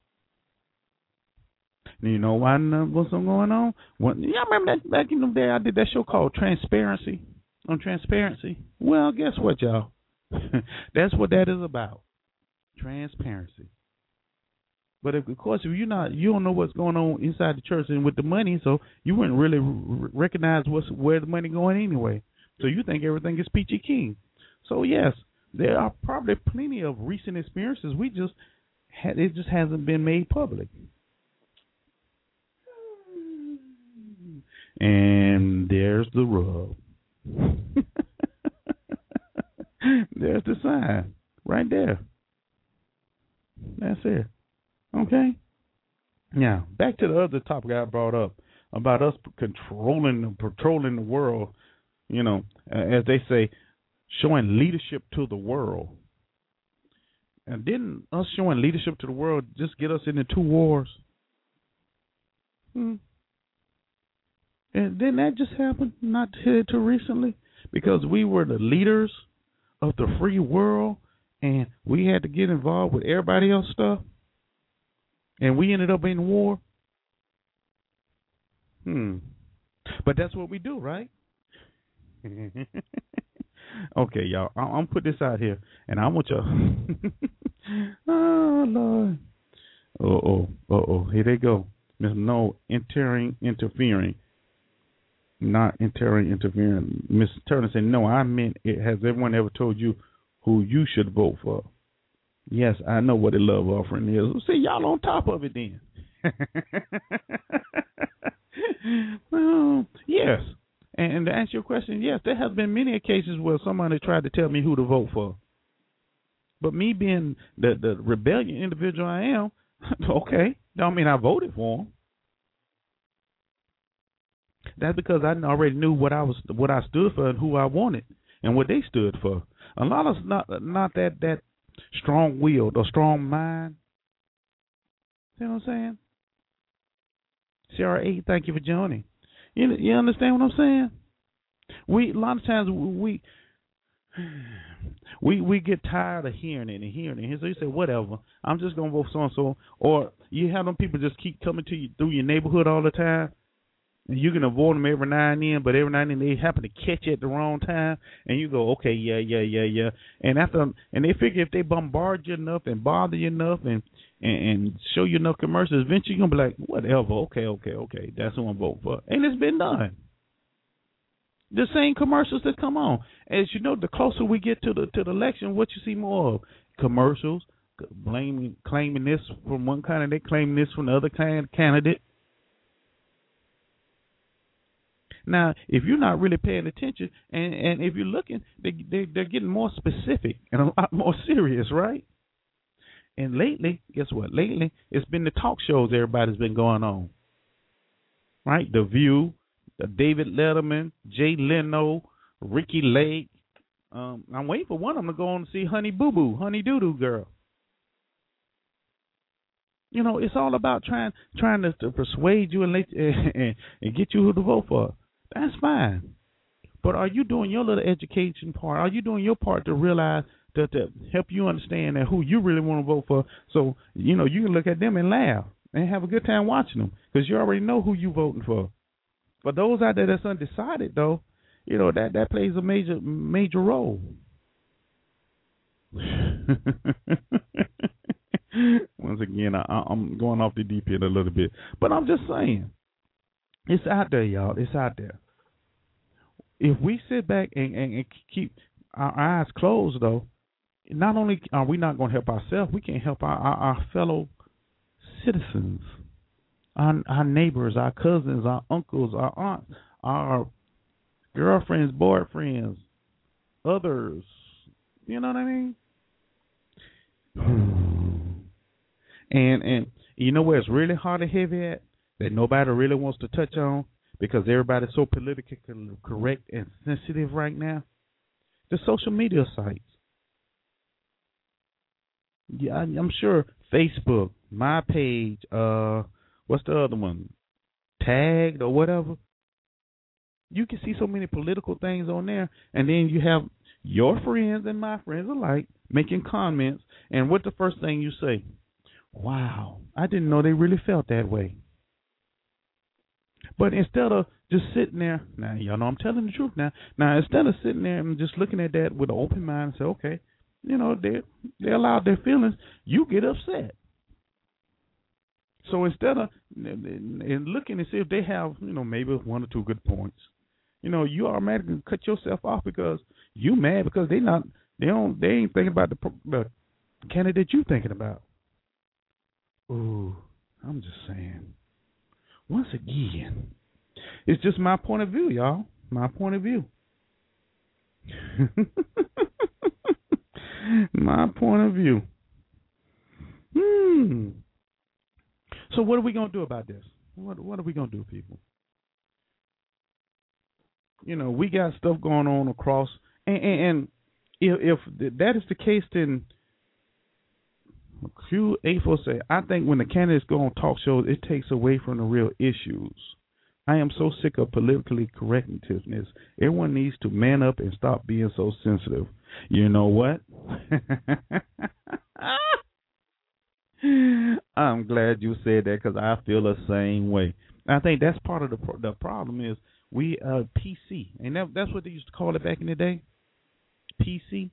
You know why what's going on? Well, y'all remember that back in the day I did that show called Transparency on Transparency? Well, guess what, y'all? That's what that is about. Transparency. But if, of course, if you're not, you don't know what's going on inside the church and with the money, so you wouldn't really r- recognize what's where the money going anyway. So you think everything is peachy keen. So yes, there are probably plenty of recent experiences. We just had, it just hasn't been made public. And there's the rub. There's the sign right there. That's it. Okay. Now, back to the other topic I brought up about us controlling, patrolling the world, you know, as they say, showing leadership to the world. And didn't us showing leadership to the world just get us into two wars? Hmm. And didn't that just happen not too, too recently? Because we were the leaders of the free world and we had to get involved with everybody else's stuff. And we ended up in war. Hmm. But that's what we do, right? Okay, y'all. I'm gonna put this out here, and I want y'all. Oh Lord. Uh oh. Uh oh. Here they go. Miss No entering, interfering, not entering, interfering. Miss Turner said, "No, I meant it. Has everyone ever told you who you should vote for?" Yes, I know what a love offering is. See, y'all on top of it then. Well, yes. And, and to answer your question, yes, there have been many occasions where somebody tried to tell me who to vote for. But me being the, the rebellion individual I am, okay, don't mean I voted for them. That's because I already knew what I was, what I stood for, and who I wanted, and what they stood for. A lot of us not not that that. Strong-willed or strong mind. See what I'm saying? C R eight, thank you for joining. You you understand what I'm saying? We a lot of times we we we get tired of hearing it and hearing it. So you say, whatever, I'm just gonna vote so and so. Or you have them people just keep coming to you through your neighborhood all the time. And you can avoid them every now and then, but every now and then they happen to catch you at the wrong time, and you go, okay, yeah, yeah, yeah, yeah. And after, and they figure if they bombard you enough and bother you enough, and and, and show you enough commercials, eventually you're going to be like, whatever, okay, okay, okay, that's who I'm voting for. And it's been done. The same commercials that come on. As you know, the closer we get to the to the election, what you see more of? Commercials, blaming, claiming this from one candidate, claiming this from the other candidate. Now, if you're not really paying attention, and, and if you're looking, they, they, they're getting more specific and a lot more serious, right? And lately, guess what? Lately, it's been the talk shows everybody's been going on, right? The View, the David Letterman, Jay Leno, Ricky Lake. Um, I'm waiting for one of them to go on to see Honey Boo Boo, Honey Doo Doo Girl. You know, it's all about trying trying to, to persuade you and, let, and, and get you who to vote for. That's fine. But are you doing your little education part? Are you doing your part to realize that to help you understand that who you really want to vote for? So, you know, you can look at them and laugh and have a good time watching them because you already know who you're voting for. But those out there that's undecided, though, you know, that, that plays a major, major role. Once again, I, I'm going off the deep end a little bit. But I'm just saying, it's out there, y'all. It's out there. If we sit back and, and, and keep our eyes closed, though, not only are we not going to help ourselves, we can help our, our, our fellow citizens, our, our neighbors, our cousins, our uncles, our aunts, our girlfriends, boyfriends, others. You know what I mean? And and you know where it's really hard and heavy at that nobody really wants to touch on because everybody's so politically correct and sensitive right now? The social media sites. Yeah, I'm sure Facebook, my page, uh, what's the other one? Tagged or whatever. You can see so many political things on there, and then you have your friends and my friends alike making comments, and what's the first thing you say? Wow, I didn't know they really felt that way. But instead of just sitting there, now y'all know I'm telling the truth now. Now instead of sitting there and just looking at that with an open mind and say, okay, you know, they they allowed their feelings, you get upset. So instead of and looking to see if they have, you know, maybe one or two good points, you know, you automatically cut yourself off because you mad because they not they don't they ain't thinking about the, the candidate you thinking about. Ooh, I'm just saying. Once again, it's just my point of view, y'all. My point of view. My point of view. Hmm. So what are we gonna do about this? What What are we gonna do, people? You know, we got stuff going on across, and, and, and if, if that is the case, then Q eight four say, I think when the candidates go on talk shows, it takes away from the real issues. I am so sick of politically correctness. Everyone needs to man up and stop being so sensitive. You know what? I'm glad you said that because I feel the same way. I think that's part of the pro- the problem is we uh, P C, and that, that's what they used to call it back in the day. P C.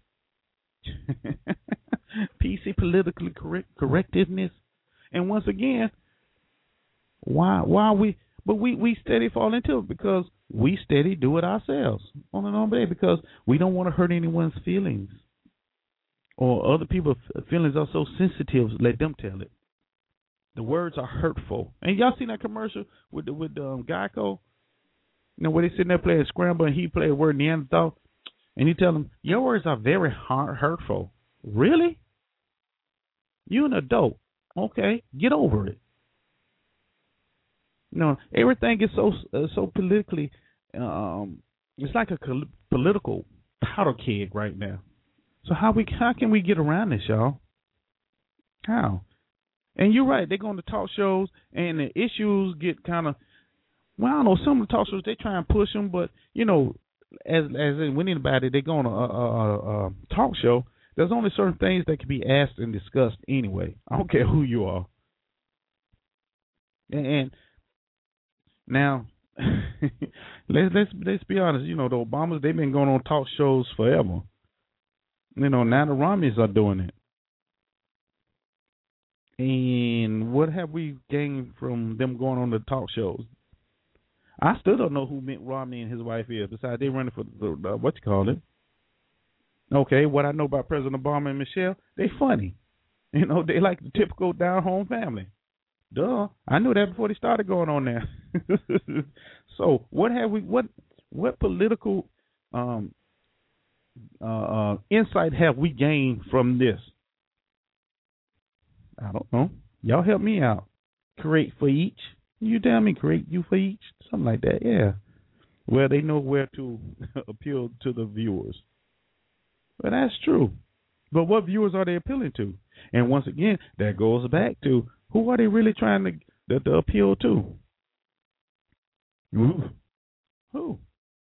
P C, politically correct correctiveness, and once again, why why we but we we steady fall into it because we steady do it ourselves on and on day because we don't want to hurt anyone's feelings or other people's feelings are so sensitive. Let them tell it. The words are hurtful, and y'all seen that commercial with the, with um, Geico? You know where they sitting there playing Scramble and he played word Neanderthal, and he tell them your words are very hard, hurtful. Really? You an adult. Okay, get over it. You know, everything is so uh, so politically, um, it's like a col- political powder keg right now. So how we how can we get around this, y'all? How? And you're right, they go on the talk shows and the issues get kind of, well, I don't know, some of the talk shows, they try and push them, but, you know, as as in, when anybody, they go on a, a, a, a talk show, there's only certain things that can be asked and discussed anyway. I don't care who you are. And, and now, let's let's let's be honest. You know, the Obamas, they've been going on talk shows forever. You know, now the Romneys are doing it. And what have we gained from them going on the talk shows? I still don't know who Mitt Romney and his wife is. Besides, they running for the, the what you call it? Okay, what I know about President Obama and Michelle, they funny. You know, they like the typical down-home family. Duh, I knew that before they started going on there. So, what have we? What what political um, uh, uh, insight have we gained from this? I don't know. Y'all help me out. Create for each. You tell me, create you for each, something like that. Yeah, where they know where to appeal to the viewers. But that's true. But what viewers are they appealing to? And once again, that goes back to who are they really trying to, to, to appeal to? Ooh. Who?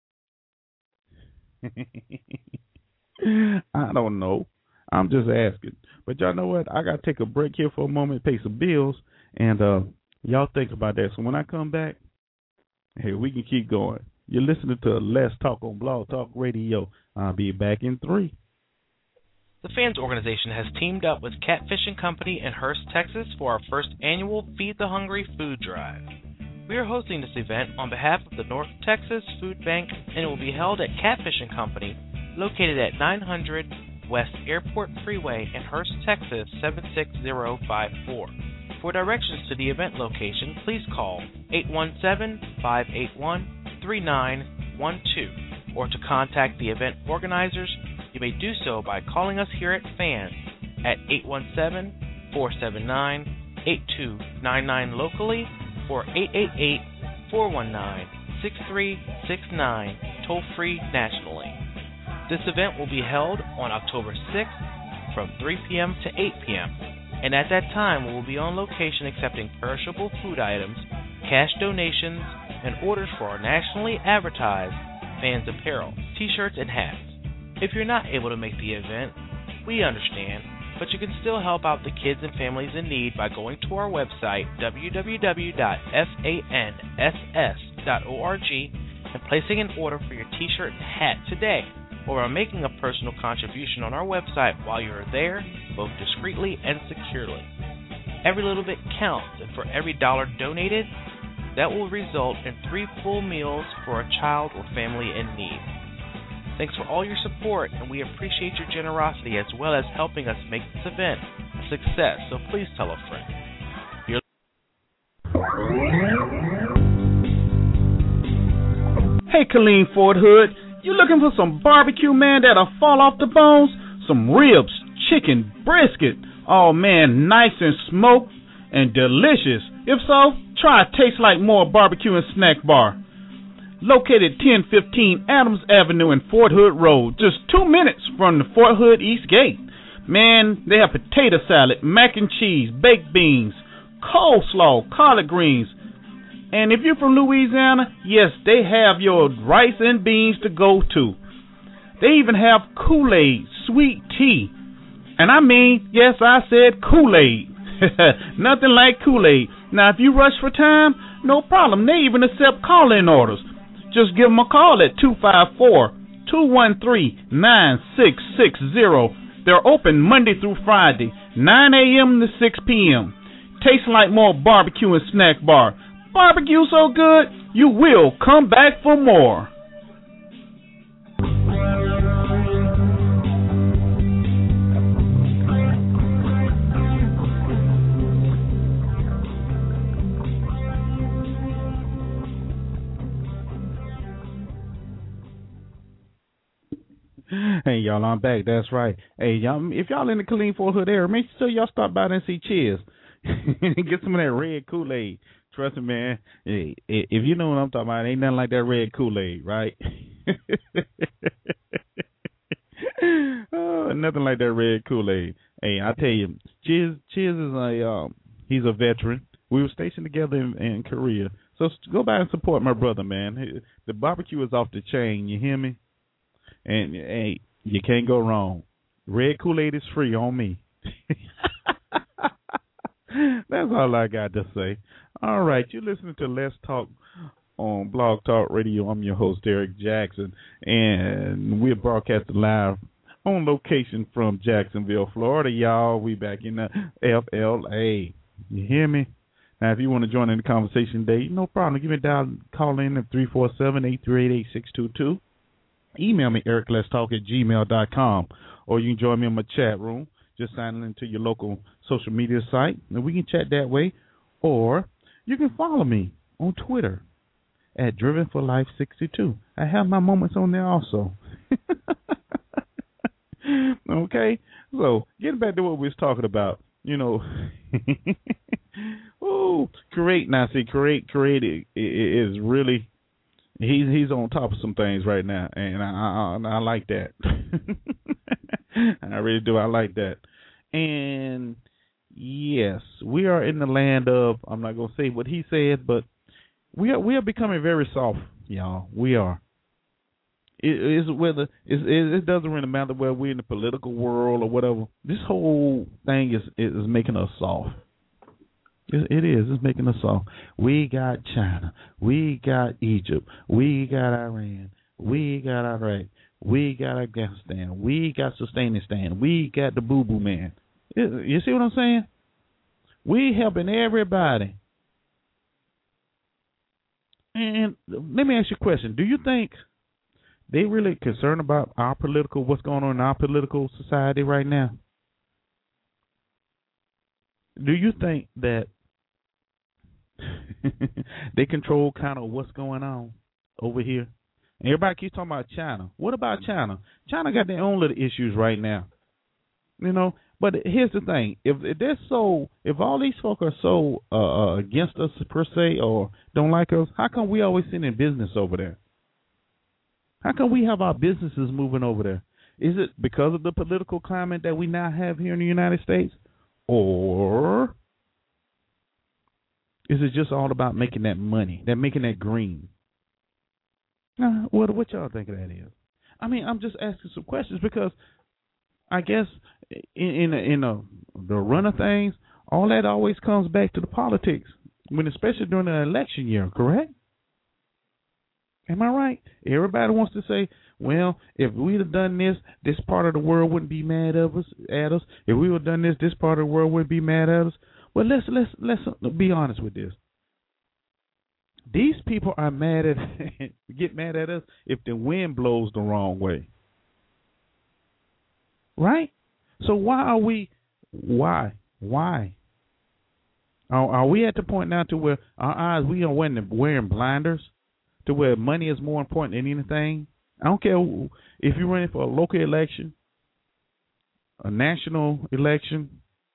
I don't know. I'm just asking. But y'all know what? I got to take a break here for a moment, pay some bills, and uh, y'all think about that. So when I come back, hey, we can keep going. You're listening to Let's Talk on Blog Talk Radio. I'll be back in three. The Fans Organization has teamed up with Catfishing Company in Hurst, Texas for our first annual Feed the Hungry food drive. We are hosting this event on behalf of the North Texas Food Bank, and it will be held at Catfishing Company, located at nine hundred West Airport Freeway in Hurst, Texas seven six zero five four. For directions to the event location, please call eight one seven, five eight one, three nine one two, or to contact the event organizers, you may do so by calling us here at FANS at eight one seven, four seven nine, eight two nine nine locally or eight eight eight, four one nine, six three six nine toll-free nationally. This event will be held on October sixth from three p.m. to eight p.m., and at that time we will be on location accepting perishable food items, cash donations, and orders for our nationally advertised Fans apparel, t-shirts, and hats. If you're not able to make the event, we understand, but you can still help out the kids and families in need by going to our website, w w w dot fanss dot org, and placing an order for your t-shirt and hat today, or by making a personal contribution on our website while you're there, both discreetly and securely. Every little bit counts, and for every dollar donated, that will result in three full meals for a child or family in need. Thanks for all your support, and we appreciate your generosity as well as helping us make this event a success, so please tell a friend. You're Hey, Colleen Fort Hood, you looking for some barbecue, man, that'll fall off the bones? Some ribs, chicken, brisket. Oh, man, nice and smoked and delicious. If so, try Taste Like More Barbecue and Snack Bar. Located ten fifteen Adams Avenue and Fort Hood Road, just two minutes from the Fort Hood East Gate. Man, they have potato salad, mac and cheese, baked beans, coleslaw, collard greens. And if you're from Louisiana, yes, they have your rice and beans to go to. They even have Kool-Aid, sweet tea. And I mean, yes, I said Kool-Aid. Nothing like Kool-Aid. Now, if you rush for time, no problem. They even accept call-in orders. Just give them a call at two five four, two one three, nine six six zero. They're open Monday through Friday, nine a.m. to six p.m. Taste Like More Barbecue and Snack Bar. Barbecue so good, you will come back for more. Hey, y'all, I'm back. That's right. Hey, y'all, if y'all in the Colleen Fort Hood area, make sure y'all stop by and see Cheers. Get some of that red Kool-Aid. Trust me, man. Hey, if you know what I'm talking about, ain't nothing like that red Kool-Aid, right? Oh, nothing like that red Kool-Aid. Hey, I tell you, Cheers, Cheers is a um, he's a veteran. We were stationed together in, in Korea, so go by and support my brother, man. The barbecue is off the chain. You hear me? And, hey, you can't go wrong. Red Kool-Aid is free on me. That's all I got to say. All right, you're listening to Let's Talk on Blog Talk Radio. I'm your host, Eric Jackson, and we're broadcasting live On location from Jacksonville, Florida, y'all. We back in the F L A. You hear me? Now, if you want to join in the conversation today, no problem. Give me a dial, call in at three four seven, eight three eight, eight six two two. Email me, eric let's talk at gmail dot com. Or you can join me in my chat room. Just sign into your local social media site, and we can chat that way. Or you can follow me on Twitter at Driven for Life sixty-two. I have my moments on there also. Okay? So, getting back to what we was talking about, you know, ooh, Create, now see, Create, Create is really, he's, he's on top of some things right now, and I, I, I like that. I really do, I like that. And, yes, we are in the land of, I'm not going to say what he said, but we are, we are becoming very soft, y'all. We are. It is whether it, it doesn't really matter whether we're in the political world or whatever. This whole thing is is making us soft. It, it is. It's making us soft. We got China. We got Egypt. We got Iran. We got Iraq. We got Afghanistan. We got Sustanistan. We got the Boo Boo Man. You see what I'm saying? We helping everybody. And let me ask you a question. Do you think they really concerned about our political, what's going on in our political society right now? Do you think that they control kind of what's going on over here? And everybody keeps talking about China. What about China? China got their own little issues right now. You know, but here's the thing. If, if they're so, if all these folk are so uh, against us per se or don't like us, how come we always sending business over there? How come we have our businesses moving over there? Is it because of the political climate that we now have here in the United States? Or is it just all about making that money, that making that green? Uh, what, what y'all think of that is? I mean, I'm just asking some questions because I guess in, in, in a, the run of things, all that always comes back to the politics, when especially during the election year, correct? Am I right? Everybody wants to say, well, if we'd have done this, this part of the world wouldn't be mad at us. At us. If we would have done this, this part of the world wouldn't be mad at us. Well, let's let's let's be honest with this. These people are mad at get mad at us if the wind blows the wrong way, right? So why are we? Why? Why? Are, are we at the point now to where our eyes we are wearing, wearing blinders? To where money is more important than anything? I don't care if you're running for a local election, a national election.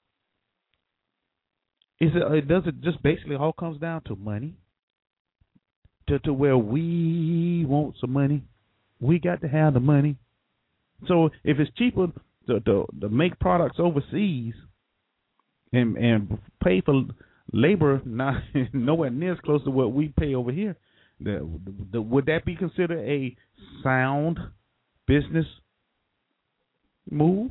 Is it? It does it just basically all comes down to money. To to where we want some money, we got to have the money. So if it's cheaper to to, to make products overseas and and pay for labor not nowhere near as close to what we pay over here. The, the, would that be considered a sound business move?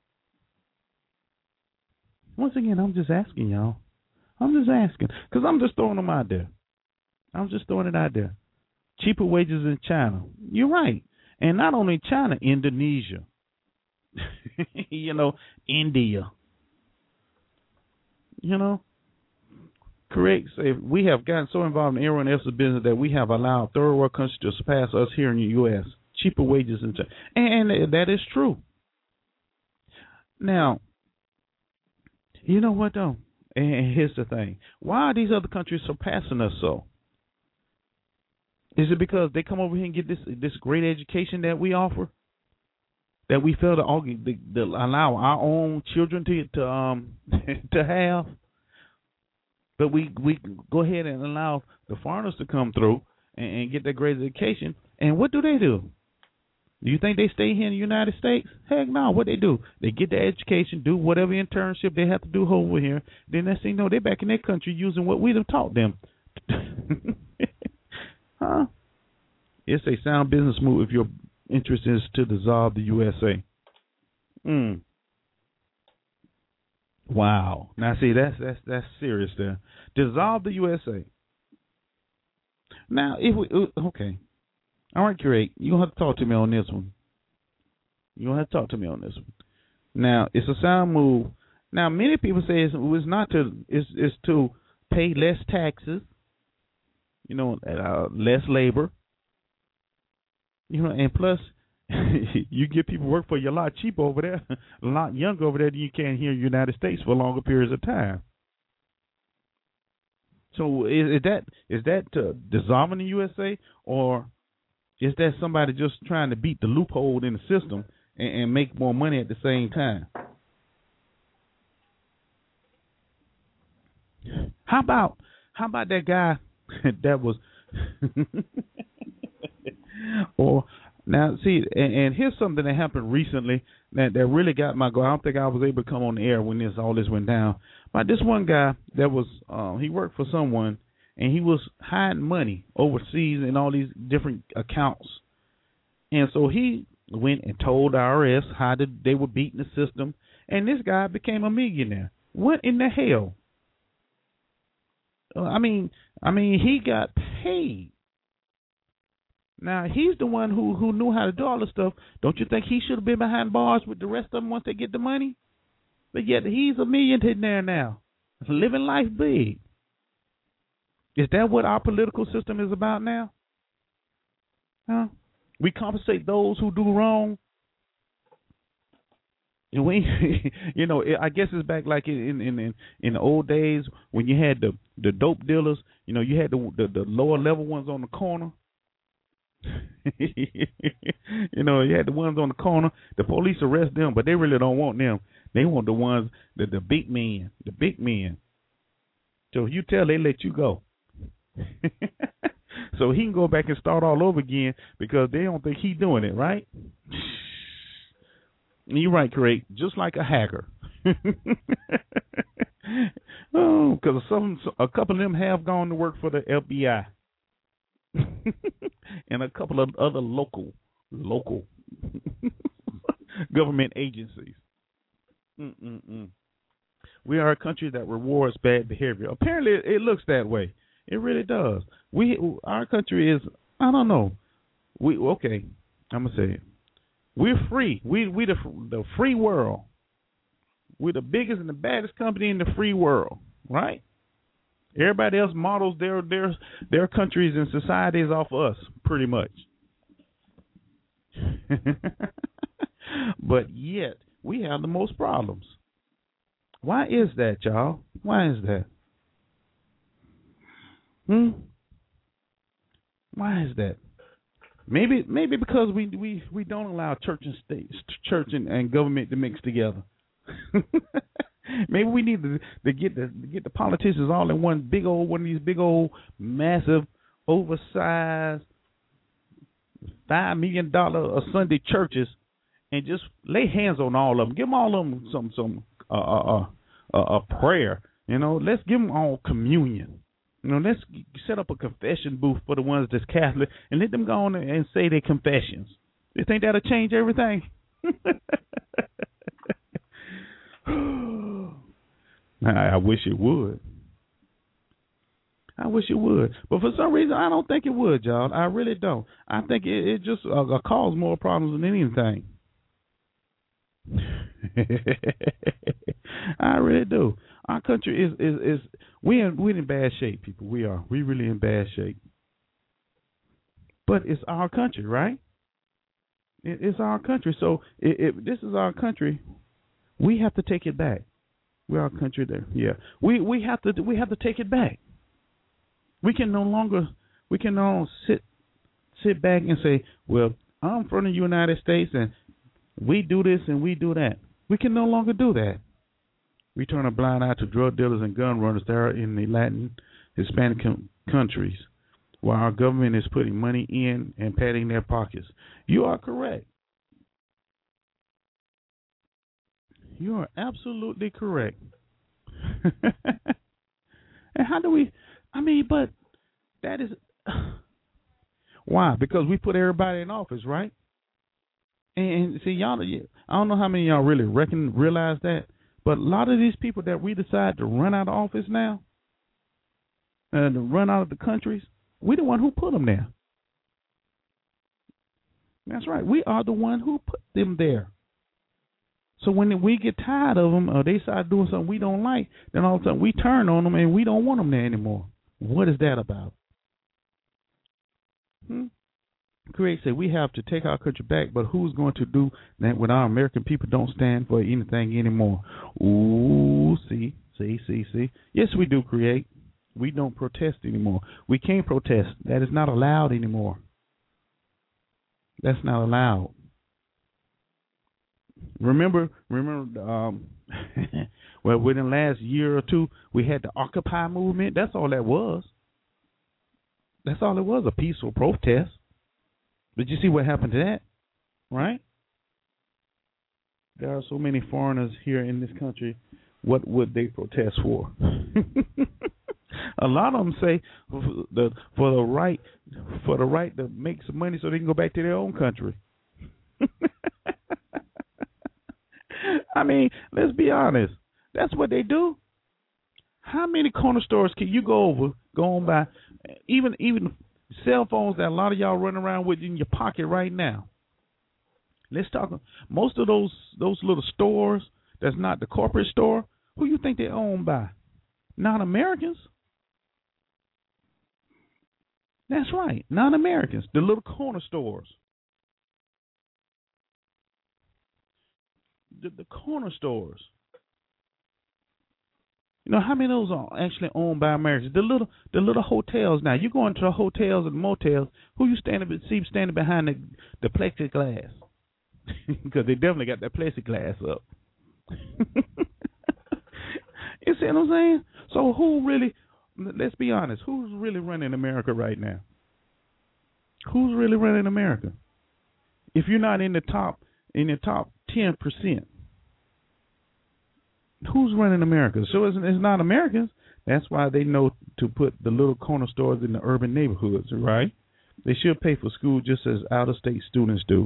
Once again, I'm just asking y'all. I'm just asking because I'm just throwing them out there. I'm just throwing it out there. Cheaper wages in China. You're right. And not only China, Indonesia. you know, India. You know. Correct. Say we have gotten so involved in everyone else's business that we have allowed third world countries to surpass us here in the U S. Cheaper wages and and, and that is true. Now, you know what though? And here's the thing: why are these other countries surpassing us so? Is it because they come over here and get this this great education that we offer, that we fail to, to, to allow our own children to to um to have? But we we go ahead and allow the foreigners to come through and, and get their great education. And what do they do? Do you think they stay here in the United States? Heck no. What they do? They get their education, do whatever internship they have to do over here. Then next thing you know, they're back in their country using what we have taught them. Huh? It's a sound business move if your interest is to dissolve the U S A. Hmm. Wow. Now, see, that's that's that's serious there. Dissolve the U S A. Now, if we okay, all right, Craig, you're gonna have to talk to me on this one. You don't have to talk to me on this one. Now, it's a sound move. Now, many people say it's, it's not to it's, it's to pay less taxes, you know, uh, less labor, you know, and plus you get people work for you a lot cheaper over there, a lot younger over there than you can here in the United States for longer periods of time. So is, is that is that uh, dissolving the U S A, or is that somebody just trying to beat the loophole in the system and, and make more money at the same time? How about how about that guy that was or now see and, and here's something that happened recently that, that really got my go. I don't think I was able to come on the air when this all this went down. But this one guy that was uh, he worked for someone and he was hiding money overseas in all these different accounts. And so he went and told the I R S how to, they were beating the system, and this guy became a millionaire. What in the hell? I mean, I mean, he got paid. Now, he's the one who, who knew how to do all this stuff. Don't you think he should have been behind bars with the rest of them once they get the money? But yet he's a millionaire now, living life big. Is that what our political system is about now? Huh? We compensate those who do wrong. And we, you know, I guess it's back like in in in, in the old days when you had the, the dope dealers. You know, you had the, the the lower level ones on the corner. You know, you had the ones on the corner. The police arrest them, but they really don't want them. They want the ones, the, the big men, the big men. So if you tell, they let you go. So he can go back and start all over again because they don't think he's doing it, right? You're right, Craig. Just like a hacker. Oh, because some a couple of them have gone to work for the F B I and a couple of other local local government agencies. Mm-mm-mm. We are a country that rewards bad behavior. Apparently, it, it looks that way. It really does. We our country is I don't know. We okay. I'm gonna say it. We're free. We we the the free world. We're the biggest and the baddest company in the free world, right? Everybody else models their their their countries and societies off us, pretty much. But yet we have the most problems. Why is that, y'all? Why is that? Hmm. Why is that? Maybe maybe because we we, we don't allow church and state, church and, and government to mix together. Maybe we need to, to get the to get the politicians all in one big old one of these big old massive oversized five million dollar a Sunday churches and just lay hands on all of them. Give them all of them some some uh, uh, uh, a prayer. You know, let's give them all communion. You know, let's set up a confession booth for the ones that's Catholic and let them go on and say their confessions. You think that'll change everything? I, I wish it would. I wish it would. But for some reason, I don't think it would, y'all. I really don't. I think it, it just uh, uh, cause more problems than anything. I really do. Our country is is, is we in we in bad shape, people. We are. We really in bad shape. But it's our country, right? It, it's our country. So if this is our country, we have to take it back. We're our country there. Yeah. We we have to we have to take it back. We can no longer we can no longer sit sit back and say, well, I'm from the United States and we do this and we do that. We can no longer do that. We turn a blind eye to drug dealers and gun runners that are in the Latin, Hispanic com- countries, while our government is putting money in and padding their pockets. You are correct. You are absolutely correct. And how do we, I mean, but that is, why? Because we put everybody in office, right? And, and see, y'all, I don't know how many of y'all really reckon, realize that, but a lot of these people that we decide to run out of office now, and to run out of the countries, we the one who put them there. That's right. We are the one who put them there. So when we get tired of them or they start doing something we don't like, then all of a sudden we turn on them and we don't want them there anymore. What is that about? Hmm? Craig said we have to take our country back, but who's going to do that when our American people don't stand for anything anymore? Ooh, see, see, see, see. Yes, we do create. We don't protest anymore. We can't protest. That is not allowed anymore. That's not allowed. Remember, remember, um, well, within the last year or two, we had the Occupy movement. That's all that was. That's all it was, a peaceful protest. Did you see what happened to that? Right? There are so many foreigners here in this country. What would they protest for? A lot of them say for the for the right for the right to make some money so they can go back to their own country. I mean, let's be honest. That's what they do. How many corner stores can you go over, go on by, even even cell phones that a lot of y'all run around with in your pocket right now? Let's talk. Most of those those little stores that's not the corporate store, who you think they're owned by? Non-Americans. That's right, non-Americans. The little corner stores. The, the corner stores. You know how many of those are actually owned by Americans? The little, the little hotels. Now you go into the hotels and motels. Who you standing see standing behind the the plexiglass? Because they definitely got that plexiglass up. You see what I'm saying? So who really? Let's be honest. Who's really running America right now? Who's really running America? If you're not in the top in the top ten percent. Who's running America? So it's, it's not Americans. That's why they know to put the little corner stores in the urban neighborhoods, right? They should pay for school just as out-of-state students do.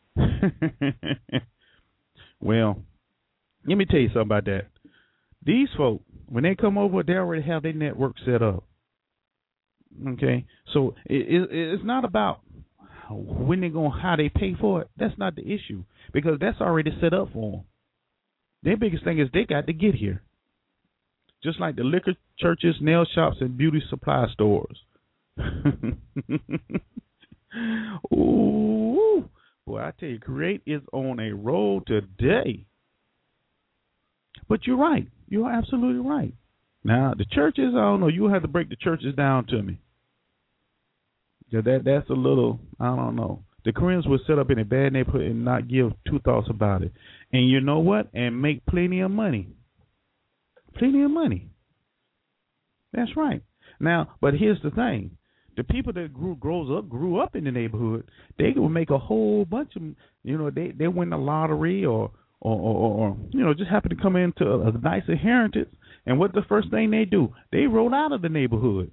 Well, let me tell you something about that. These folk, when they come over, they already have their network set up. Okay? So it, it, it's not about when they're going, how they pay for it. That's not the issue because that's already set up for them. Their biggest thing is they got to get here. Just like the liquor, churches, nail shops, and beauty supply stores. Ooh, boy, I tell you, Create is on a roll today. But you're right. You're absolutely right. Now, the churches, I don't know. You'll have to break the churches down to me. Yeah, that that's a little, I don't know. The Koreans would set up in a bad neighborhood and not give two thoughts about it. And you know what? And make plenty of money. Plenty of money. That's right. Now, but here's the thing. The people that grew grows up, grew up in the neighborhood, they will make a whole bunch of, you know, they, they win the lottery or, or, or, or, you know, just happen to come into a, a nice inheritance. And what the first thing they do? They roll out of the neighborhood.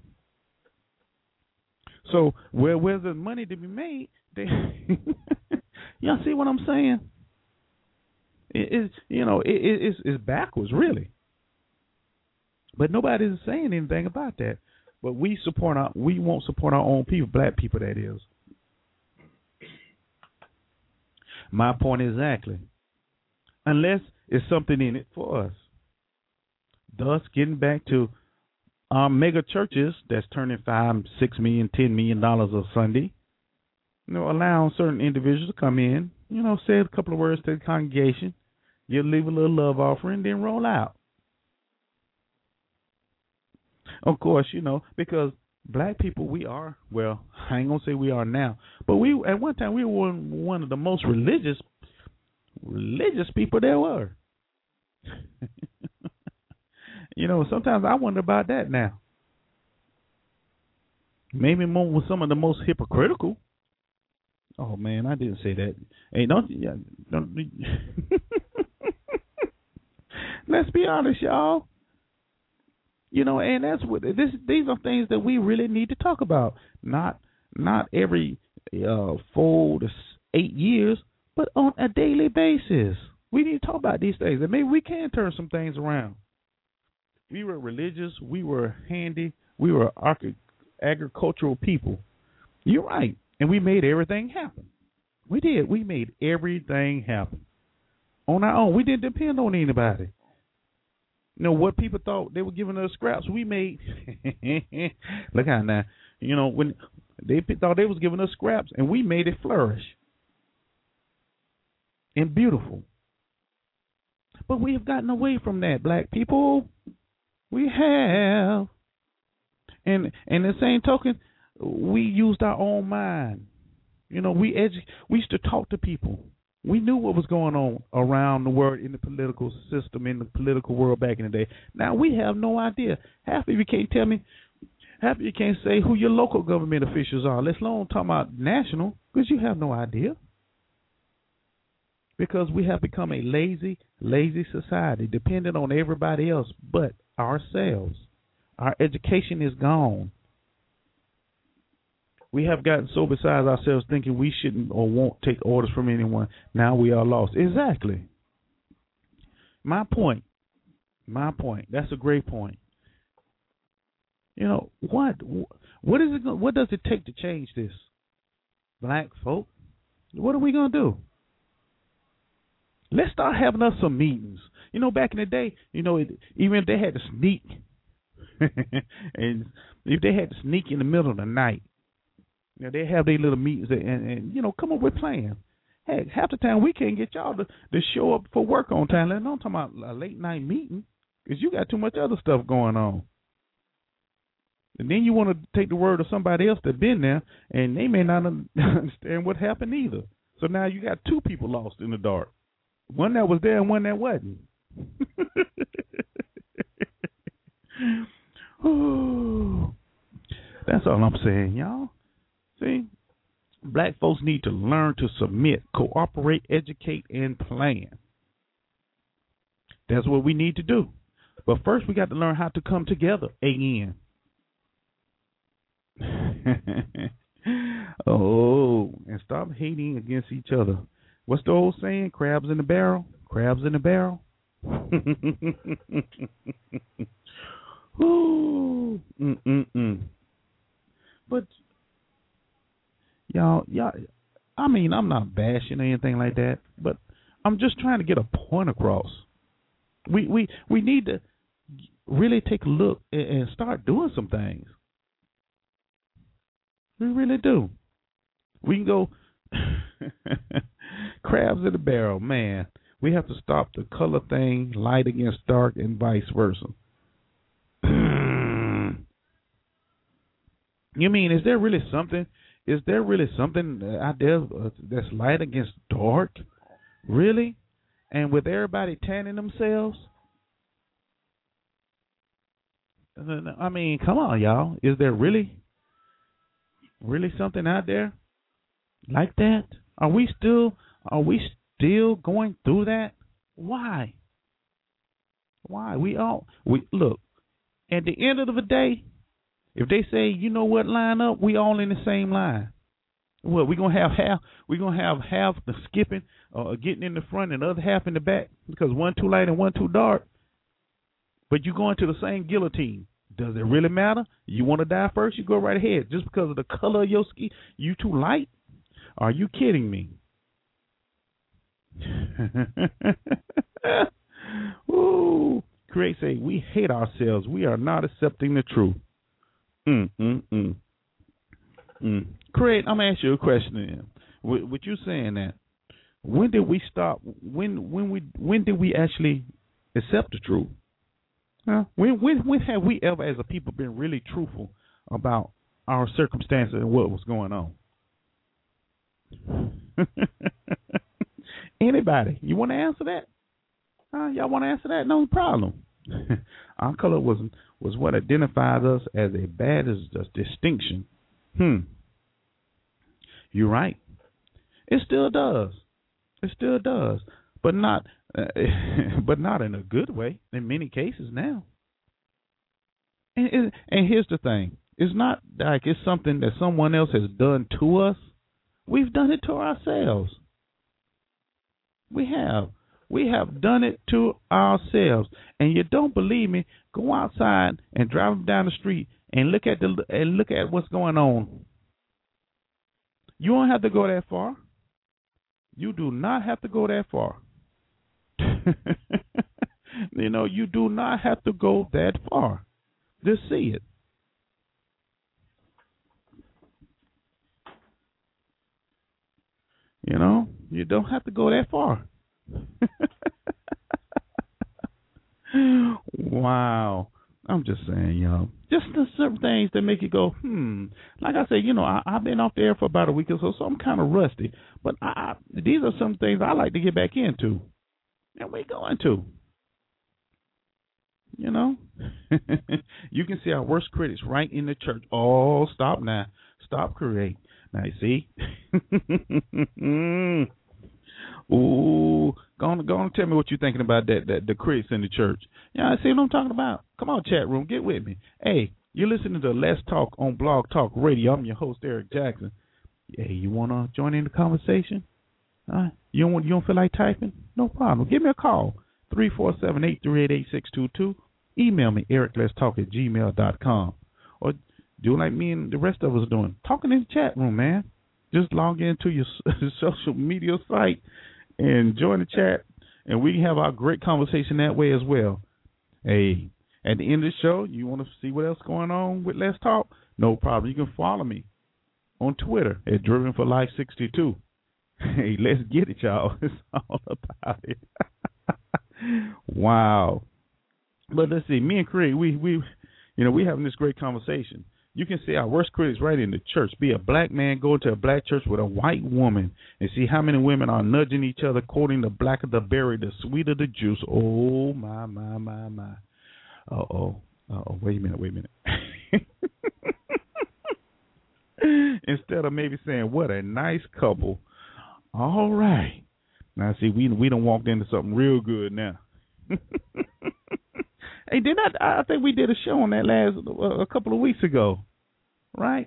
So where where's the money to be made? They y'all see what I'm saying? It is, you know, it, it, it's, it's backwards, really. But nobody's saying anything about that. But we support our, we won't support our own people, black people, that is. My point exactly. Unless it's something in it for us. Thus, getting back to our mega churches that's turning five, six million, ten million dollars a Sunday. You know, allowing certain individuals to come in, you know, say a couple of words to the congregation, you leave a little love offering, then roll out. Of course, you know, because black people, we are, well, I ain't going to say we are now, but we at one time we were one of the most religious, religious people there were. You know, sometimes I wonder about that now. Maybe more with some of the most hypocritical. Oh man, I didn't say that. Hey, don't, yeah, don't let's be honest, y'all. You know, and that's what this. These are things that we really need to talk about. Not, not every uh, four to eight years, but on a daily basis. We need to talk about these things, and maybe we can turn some things around. We were religious. We were handy. We were agricultural people. You're right. And we made everything happen. We did. We made everything happen on our own. We didn't depend on anybody. You know, what people thought they were giving us scraps, we made. Look out now. You know, when they thought they was giving us scraps, and we made it flourish and beautiful. But we have gotten away from that, black people. We have. And and the same token, we used our own mind. You know, we edu- we used to talk to people. We knew what was going on around the world in the political system, in the political world back in the day. Now we have no idea. Half of you can't tell me, half of you can't say who your local government officials are, let alone talk about national, because you have no idea. Because we have become a lazy, lazy society, dependent on everybody else but ourselves. Our education is gone. We have gotten so beside ourselves thinking we shouldn't or won't take orders from anyone. Now we are lost. Exactly. My point. My point. That's a great point. You know, what what is it what does it take to change this? Black folk, what are we going to do? Let's start having us some meetings. You know, back in the day, you know, it, even if they had to sneak and if they had to sneak in the middle of the night, you know, they have their little meetings and, and, you know, come up with plans. Heck, half the time we can't get y'all to, to show up for work on time. I'm talking about a late night meeting because you got too much other stuff going on. And then you want to take the word of somebody else that's been there, and they may not understand what happened either. So now you got two people lost in the dark. One that was there and one that wasn't. Ooh, that's all I'm saying, y'all. See, black folks need to learn to submit, cooperate, educate, and plan. That's what we need to do. But first, we got to learn how to come together again. Oh, and stop hating against each other. What's the old saying? Crabs in the barrel? Crabs in the barrel? Ooh, mm-mm-mm. But, y'all, y'all, I mean, I'm not bashing or anything like that, but I'm just trying to get a point across. We we, we need to really take a look and, and start doing some things. We really do. We can go crabs in the barrel, man. We have to stop the color thing, light against dark, and vice versa. You mean, is there really something? Is there really something out there that's light against dark? Really? And with everybody tanning themselves? I mean, come on, y'all. Is there really, really something out there like that? Are we still? Are we still going through that? Why? Why? We all we look. At the end of the day, if they say, you know what, line up, we all in the same line. Well, we gonna have half. We gonna have half the skipping or uh, getting in the front, and the other half in the back because one too light and one too dark. But you going to the same guillotine. Does it really matter? You want to die first? You go right ahead. Just because of the color of your skin, you too light? Are you kidding me? Ooh. Craig say, we hate ourselves. We are not accepting the truth. Mm, mm, mm. Mm. Craig, I'm going to ask you a question then. With, with you saying that, when did we stop? When when we when did we actually accept the truth? Huh? When when when have we ever, as a people, been really truthful about our circumstances and what was going on? Anybody? You want to answer that? Uh, y'all want to answer that? No problem. Our color was was what identifies us as a bad as a distinction. Hmm. You're right. It still does. It still does, but not, uh, but not in a good way. In many cases now. And, and and here's the thing: it's not like it's something that someone else has done to us. We've done it to ourselves. We have. We have done it to ourselves. And you don't believe me? Go outside and drive down the street and look at the and look at what's going on. You don't have to go that far. You do not have to go that far. You know, you do not have to go that far to see it. You know, you don't have to go that far. Wow. I'm just saying, y'all. Just the certain things that make you go, hmm. Like I said, you know, I, I've been off the air for about a week or so, so I'm kind of rusty. But I, I, these are some things I like to get back into. And we're going to. You know? You can see our worst critics right in the church. Oh, stop now. Stop create. Now, you see? Ooh, go on, go on and tell me what you're thinking about that, that the critics in the church. Yeah, see what I'm talking about? Come on, chat room, get with me. Hey, you're listening to Let's Talk on Blog Talk Radio. I'm your host, Eric Jackson. Hey, you want to join in the conversation? Uh, you don't want, you don't feel like typing? No problem. Give me a call, three four seven, eight three eight, eight six two two. Email me, eric let's talk at gmail dot com. Or do like me and the rest of us are doing, talking in the chat room, man. Just log into your social media site and join the chat, and we can have our great conversation that way as well. Hey, at the end of the show, you want to see what else going on with Let's Talk? No problem. You can follow me on Twitter at Driven for Life sixty-two. Hey, let's get it, y'all. It's all about it. Wow. But let's see. Me and Craig, we we, you know, we having this great conversation. You can see our worst critics right in the church. Be a black man go to a black church with a white woman and see how many women are nudging each other, quoting the blacker the berry, the sweeter the juice. Oh, my, my, my, my. Uh-oh. Uh-oh. Wait a minute. Wait a minute. Instead of maybe saying, what a nice couple. All right. Now, see, we we done walked into something real good now. Hey, did I? I think we did a show on that last uh, a couple of weeks ago, right?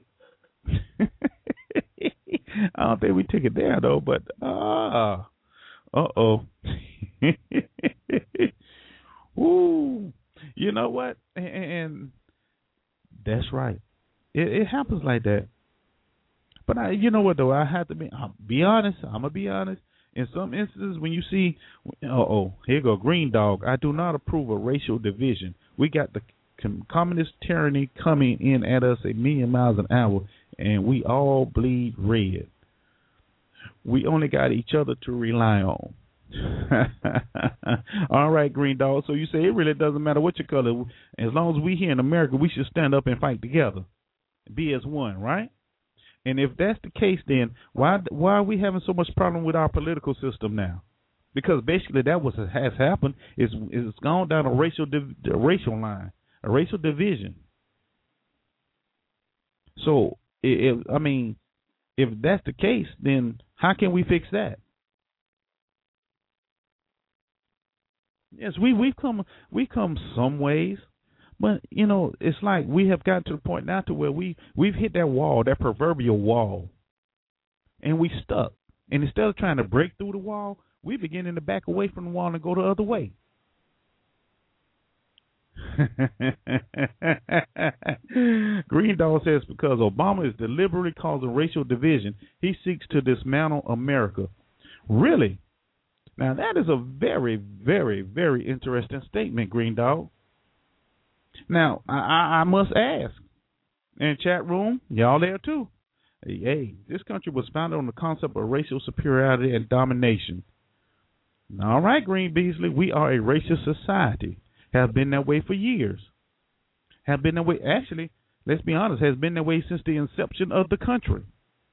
I don't think we took it there though, but uh, uh oh, woo! You know what? And, and that's right. It, it happens like that. But I, you know what though? I have to be. I'll be honest. I'm gonna be honest. In some instances, when you see, uh-oh, here you go, Green Dog, I do not approve of racial division. We got the communist tyranny coming in at us a million miles an hour, and we all bleed red. We only got each other to rely on. All right, Green Dog, so you say it really doesn't matter what your color. As long as we here in America, we should stand up and fight together, be as one, right? And if that's the case, then why why are we having so much problem with our political system now? Because basically that what has happened is it's gone down a racial div, a racial line, a racial division. So, if, I mean, if that's the case, then how can we fix that? Yes, we we've come we come some ways. But, you know, it's like we have got to the point now to where we, we've hit that wall, that proverbial wall, and we stuck. And instead of trying to break through the wall, we're beginning to back away from the wall and go the other way. Green Dog says because Obama is deliberately causing racial division, he seeks to dismantle America. Really? Now, that is a very, very, very interesting statement, Green Dog. Now, I, I, I must ask, in chat room, y'all there too. Hey, hey, this country was founded on the concept of racial superiority and domination. All right, Green Beasley, we are a racist society. Have been that way for years. Have been that way, actually, let's be honest, has been that way since the inception of the country.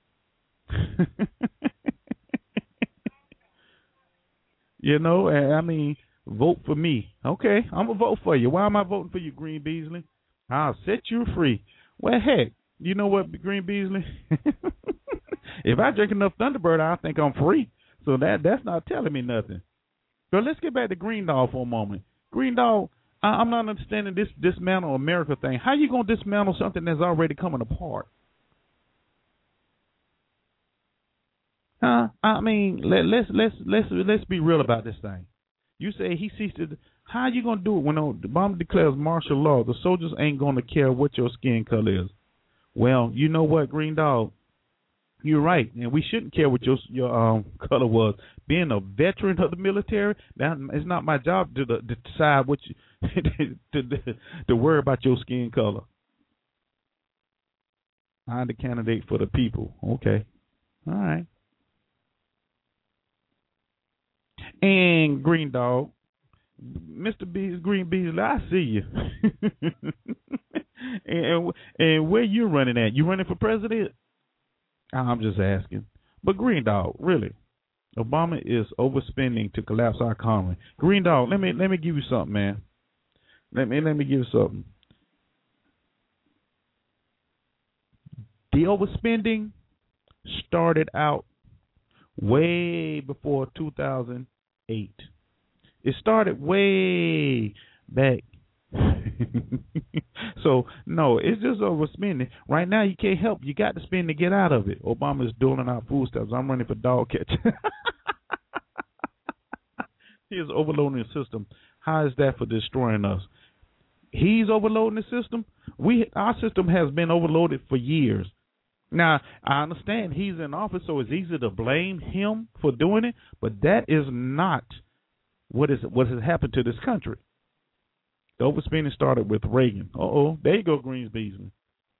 You know, I mean, vote for me. Okay, I'm going to vote for you. Why am I voting for you, Green Beasley? I'll set you free. Well, heck, you know what, Green Beasley? If I drink enough Thunderbird, I think I'm free. So that that's not telling me nothing. But let's get back to Green Dog for a moment. Green Dog, I, I'm not understanding this dismantle America thing. How you going to dismantle something that's already coming apart? Huh? I mean, let, let's let's let's let's be real about this thing. You say he seeks to. How you gonna do it when Obama declares martial law? The soldiers ain't gonna care what your skin color is. Well, you know what, Green Dog? You're right, and we shouldn't care what your your um color was. Being a veteran of the military, that it's not my job to, to decide what you to, to to worry about your skin color. I'm the candidate for the people. Okay, all right. And Green Dog, Mister B, Green Beasley, I see you. and and where you running at? You running for president? I'm just asking. But Green Dog, really, Obama is overspending to collapse our economy. Green Dog, let me let me give you something, man. Let me let me give you something. The overspending started out way before two thousand eight. It started way back. So, no, it's just overspending. Right now, you can't help. You got to spend to get out of it. Obama's doling out food stamps. I'm running for dog catcher. He is overloading the system. How is that for destroying us? He's overloading the system. We Our system has been overloaded for years. Now, I understand he's in office, so it's easy to blame him for doing it, but that is not what is what has happened to this country. The overspending started with Reagan. Uh-oh, there you go, Greens Beasley.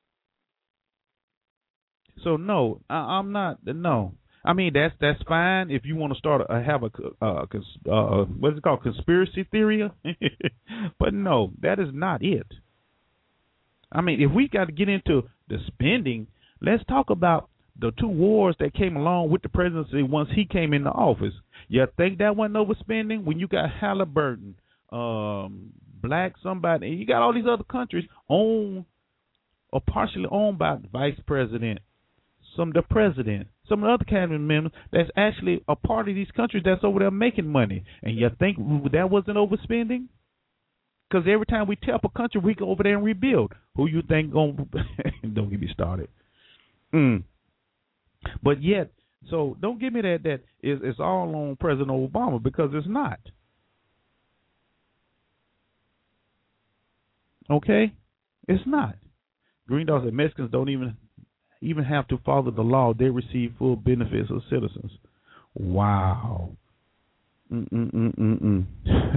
So, no, I, I'm not, no. I mean, that's that's fine if you want to start a, have a, uh, uh, what's it called, conspiracy theory? But, no, that is not it. I mean, if we got to get into the spending, let's talk about the two wars that came along with the presidency once he came into office. You think that wasn't overspending? When you got Halliburton, um, Black somebody, and you got all these other countries owned or partially owned by the vice president, some of the president, some of the other cabinet members that's actually a part of these countries that's over there making money. And you think that wasn't overspending? Because every time we tell a country, we go over there and rebuild. Who you think going don't get me started. Mm. But yet, so don't give me that that is it's all on President Obama, because it's not. Okay? It's not. Green Dog said Mexicans don't even even have to follow the law. They receive full benefits as citizens. Wow. Mm-mm-mm-mm-mm.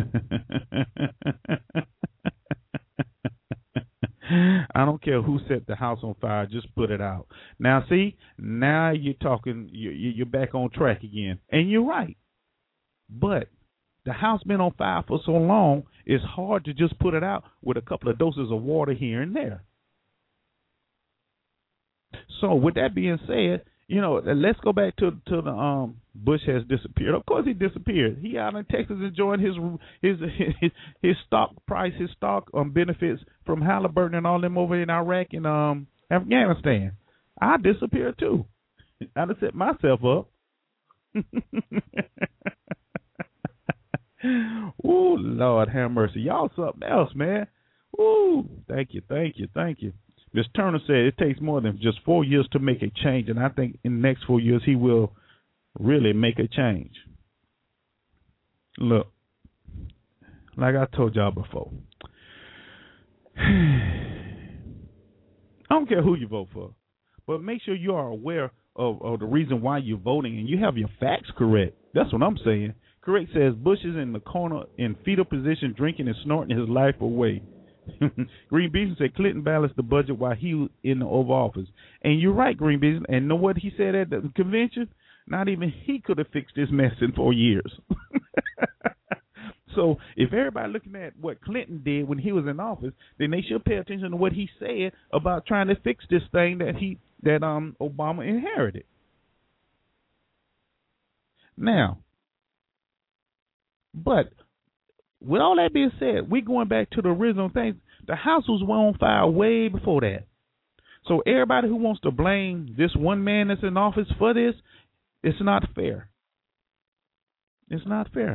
I don't care who set the house on fire. Just put it out. Now, see, now you're talking, you're back on track again. And you're right. But the house been on fire for so long, it's hard to just put it out with a couple of doses of water here and there. So with that being said, you know, let's go back to to the um Bush has disappeared. Of course he disappeared. He out in Texas enjoying his his his, his stock price, his stock um benefits from Halliburton and all them over in Iraq and um Afghanistan. I disappeared too. I'd have set myself up. Ooh, Lord have mercy. Y'all something else, man. Ooh, thank you, thank you, thank you. Miz Turner said it takes more than just four years to make a change, and I think in the next four years he will really make a change. Look, like I told y'all before, I don't care who you vote for, but make sure you are aware of, of the reason why you're voting and you have your facts correct. That's what I'm saying. Correct says Bush is in the corner in fetal position, drinking and snorting his life away. Green Beasley said Clinton balanced the budget while he was in the Oval Office. And you're right, Green Beasley. And know what he said at the convention? Not even he could have fixed this mess in four years. So if everybody looking at what Clinton did when he was in office, then they should pay attention to what he said about trying to fix this thing that he that um Obama inherited. Now, but with all that being said, we're going back to the original things. The house was on fire way before that. So everybody who wants to blame this one man that's in office for this, it's not fair. It's not fair.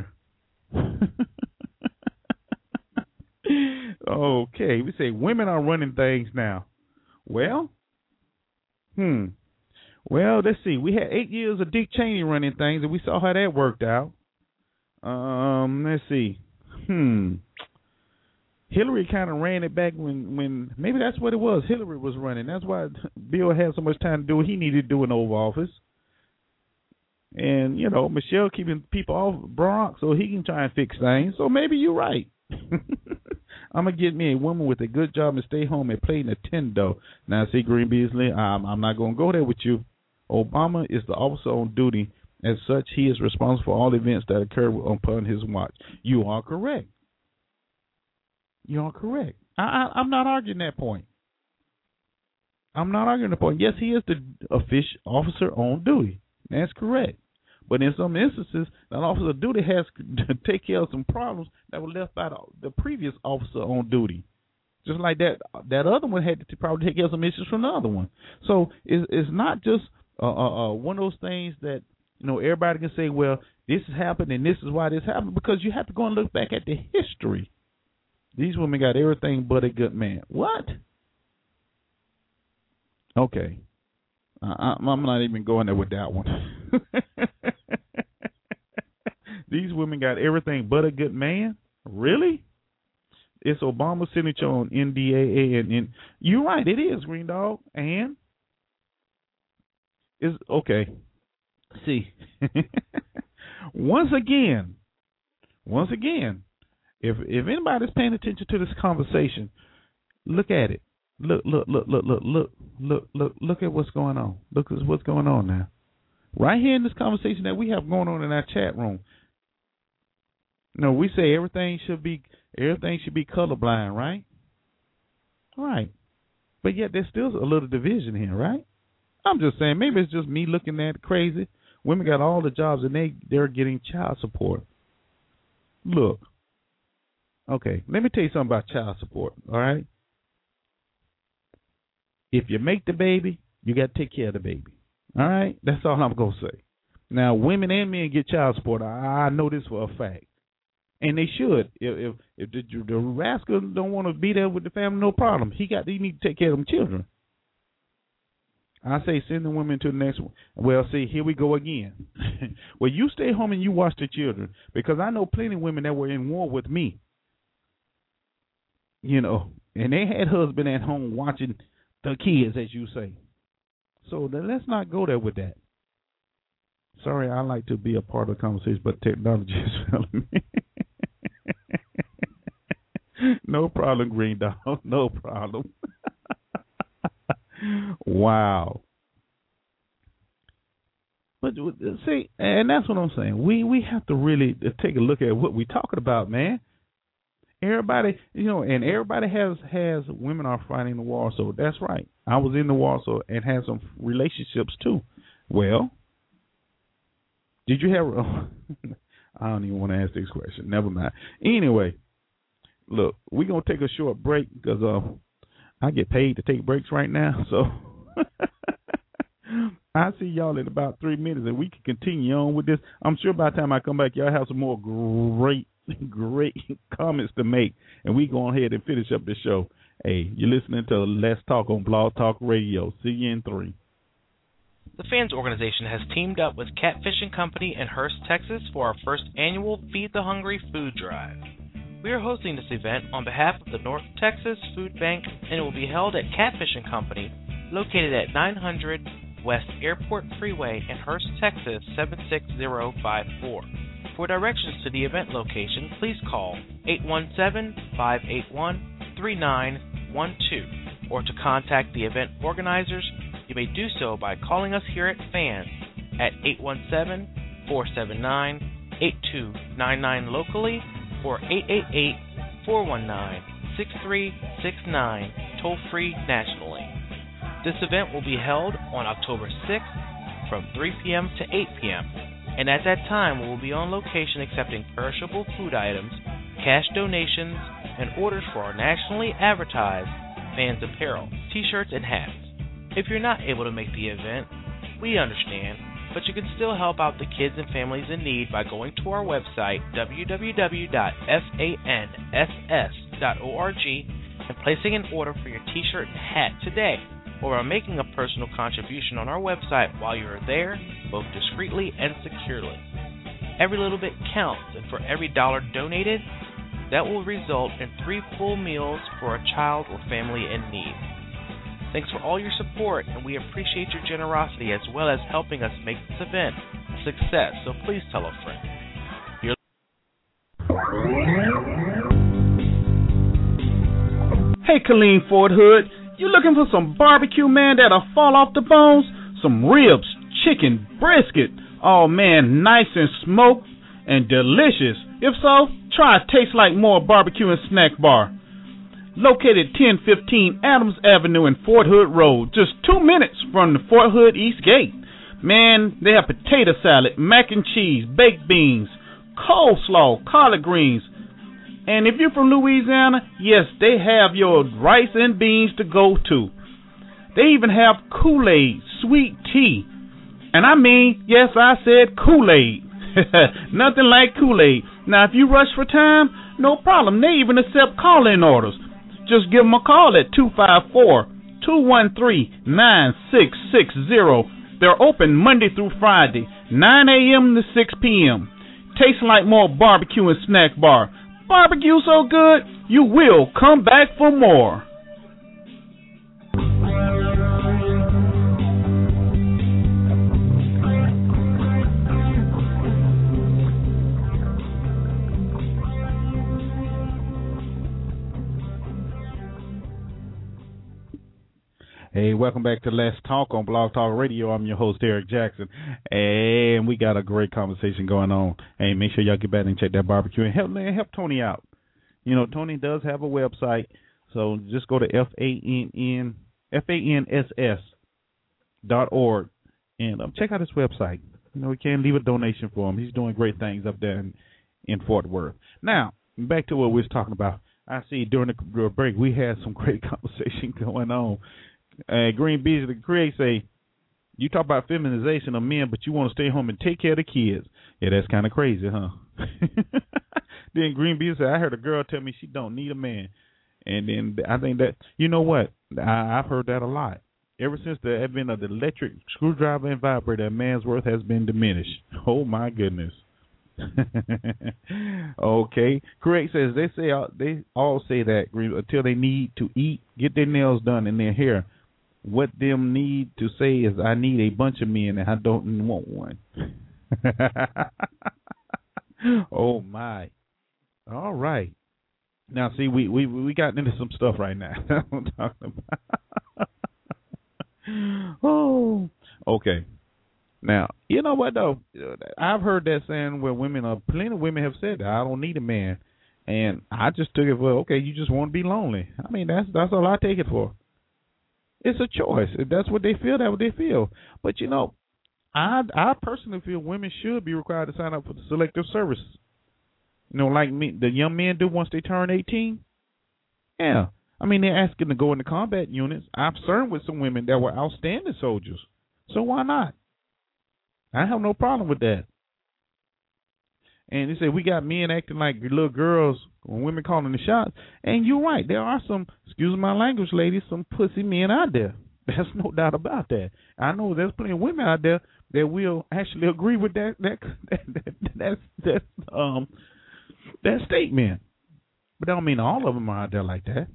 Okay, we say women are running things now. Well, hmm. Well, let's see. We had eight years of Dick Cheney running things, and we saw how that worked out. Um, let's see. Hmm. Hillary kind of ran it back when, when maybe that's what it was. Hillary was running. That's why Bill had so much time to do what he needed to do in the Oval Office. And, you know, Michelle keeping people off Barack so he can try and fix things. So maybe you're right. I'm going to get me a woman with a good job and stay home and play Nintendo. Now, see, Green Beasley, I'm, I'm not going to go there with you. Obama is the officer on duty. As such, he is responsible for all events that occur upon his watch. You are correct. You are correct. I, I, I'm not arguing that point. I'm not arguing the point. Yes, he is the official officer on duty. That's correct. But in some instances, an officer of duty has to take care of some problems that were left by the, the previous officer on duty. Just like that, that other one had to probably take care of some issues from the other one. So it's, it's not just uh, uh, uh, one of those things that, you know, everybody can say, well, this has happened and this is why this happened, because you have to go and look back at the history. These women got everything but a good man. What? Okay. I, I'm not even going there with that one. These women got everything but a good man? Really? It's Obama's signature on N D A A. And, and you're right, it is, Green Dog. And? Is okay. See, once again, once again, if if anybody's paying attention to this conversation, look at it. Look, look, look, look, look, look, look, look, look at what's going on. Look at what's going on now. Right here in this conversation that we have going on in our chat room. No, we say everything should be everything should be colorblind, right? Right. But yet there's still a little division here, right? I'm just saying, maybe it's just me looking at it crazy. Women got all the jobs and they, they're getting child support. Look. Okay, let me tell you something about child support, all right? If you make the baby, you got to take care of the baby. All right? That's all I'm going to say. Now, women and men get child support. I, I know this for a fact. And they should. If if, if the, the rascal don't want to be there with the family, no problem. He got. He need to take care of them children. I say send the women to the next one. Well, see, here we go again. Well, you stay home and you watch the children. Because I know plenty of women that were in war with me. You know, and they had husband at home watching the kids, as you say. So then let's not go there with that. Sorry, I like to be a part of the conversation, but technology is failing me. No problem, Green Dog. No problem. Wow. But see, and that's what I'm saying. We we have to really take a look at what we're talking about, man. Everybody, you know, and everybody has has women are fighting the war, so that's right. I was in the war, so and had some relationships too. Well, did you have? I don't even want to ask this question. Never mind. Anyway, look, we're gonna take a short break because uh, I get paid to take breaks right now, so I'll see y'all in about three minutes, and we can continue on with this. I'm sure by the time I come back, y'all have some more great. Great comments to make, and we go ahead and finish up the show. Hey, you're listening to Let's Talk on Blog Talk Radio. See you in three. The Fans Organization has teamed up with Catfishing Company in Hurst, Texas for our first annual Feed the Hungry food drive. We are hosting this event on behalf of the North Texas Food Bank, and it will be held at Catfishing Company, located at nine hundred West Airport Freeway in Hurst, Texas seven six zero five four. For directions to the event location, please call eight one seven, five eight one, three nine one two, or to contact the event organizers, you may do so by calling us here at FANS at eight one seven, four seven nine, eight two nine nine locally or eight eight eight, four one nine, six three six nine toll-free nationally. This event will be held on October sixth from three p.m. to eight p.m., and at that time we will be on location accepting perishable food items, cash donations, and orders for our nationally advertised Fans apparel, t-shirts, and hats. If you're not able to make the event, we understand, but you can still help out the kids and families in need by going to our website, w w w dot fanss dot org, and placing an order for your t-shirt and hat today, or by making a personal contribution on our website while you are there, both discreetly and securely. Every little bit counts, and for every dollar donated, that will result in three full meals for a child or family in need. Thanks for all your support, and we appreciate your generosity as well as helping us make this event a success, so please tell a friend. You're Hey, Colleen Ford Hood, you looking for some barbecue, man, that'll fall off the bones? Some ribs, chicken, brisket. Oh, man, nice and smoked and delicious. If so, try Taste Like More Barbecue and Snack Bar. Located ten fifteen Adams Avenue and Fort Hood Road, just two minutes from the Fort Hood East Gate. Man, they have potato salad, mac and cheese, baked beans, coleslaw, collard greens. And if you're from Louisiana, yes, they have your rice and beans to go to. They even have Kool-Aid, sweet tea. And I mean, yes, I said Kool-Aid. Nothing like Kool-Aid. Now, if you rush for time, no problem. They even accept call-in orders. Just give them a call at two five four, two one three, nine six six zero. They're open Monday through Friday, nine a.m. to six p.m. Taste Like More Barbecue and Snack Bar. Barbecue so good, you will come back for more. Hey, welcome back to Let's Talk on Blog Talk Radio. I'm your host, Eric Jackson, and we got a great conversation going on. Hey, make sure y'all get back and check that barbecue and help help Tony out. You know, Tony does have a website, so just go to F A N N F A N S S dot org and um, check out his website. You know, we can leave a donation for him. He's doing great things up there in, in Fort Worth. Now, back to what we was talking about. I see during the break we had some great conversation going on. Uh, Green Bees the Create say, you talk about feminization of men, but you want to stay home and take care of the kids. Yeah, that's kind of crazy, huh? Then Green Bees said, I heard a girl tell me she don't need a man. And then I think that, you know what? I, I've heard that a lot. Ever since the advent of the electric screwdriver and vibrator, a man's worth has been diminished. Oh, my goodness. Okay. Craig says, they say they all say that until they need to eat, get their nails done, and their hair. What them need to say is, I need a bunch of men, and I don't want one. Oh, my. All right. Now, see, we, we, we got into some stuff right now. That's what I'm talking about. Oh, okay. Now, you know what, though? I've heard that saying where women, are, plenty of women have said that, I don't need a man. And I just took it for, okay, you just want to be lonely. I mean, that's that's all I take it for. It's a choice. If that's what they feel, that's what they feel. But, you know, I I personally feel women should be required to sign up for the selective service. You know, like me, the young men do once they turn eighteen. Yeah. I mean, they're asking to go into combat units. I've served with some women that were outstanding soldiers. So why not? I have no problem with that. And they say we got men acting like little girls when women calling the shots. And you're right. There are some, excuse my language, ladies, some pussy men out there. There's no doubt about that. I know there's plenty of women out there that will actually agree with that that that that, that, that um that statement. But I don't mean all of them are out there like that.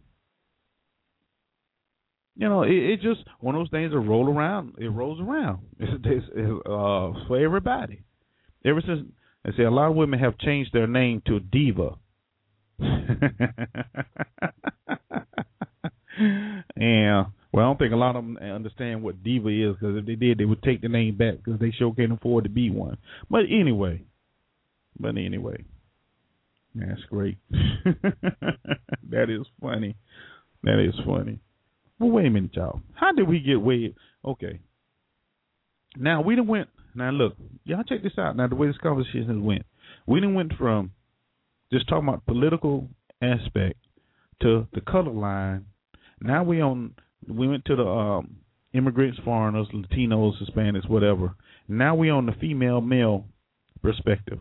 You know, it, it just one of those things that roll around. It rolls around. It's, it's, it's uh, for everybody. Ever since, I say a lot of women have changed their name to diva. And well, I don't think a lot of them understand what diva is, because if they did, they would take the name back because they sure can't afford to be one. But anyway, but anyway, that's great. That is funny. That is funny. Well, wait a minute, y'all. How did we get way? Okay. Now we done went. Now look, y'all check this out. Now the way this conversation went, we done went from just talking about political aspect to the color line. Now we on. We went to the um, immigrants, foreigners, Latinos, Hispanics, whatever. Now we on the female male perspective.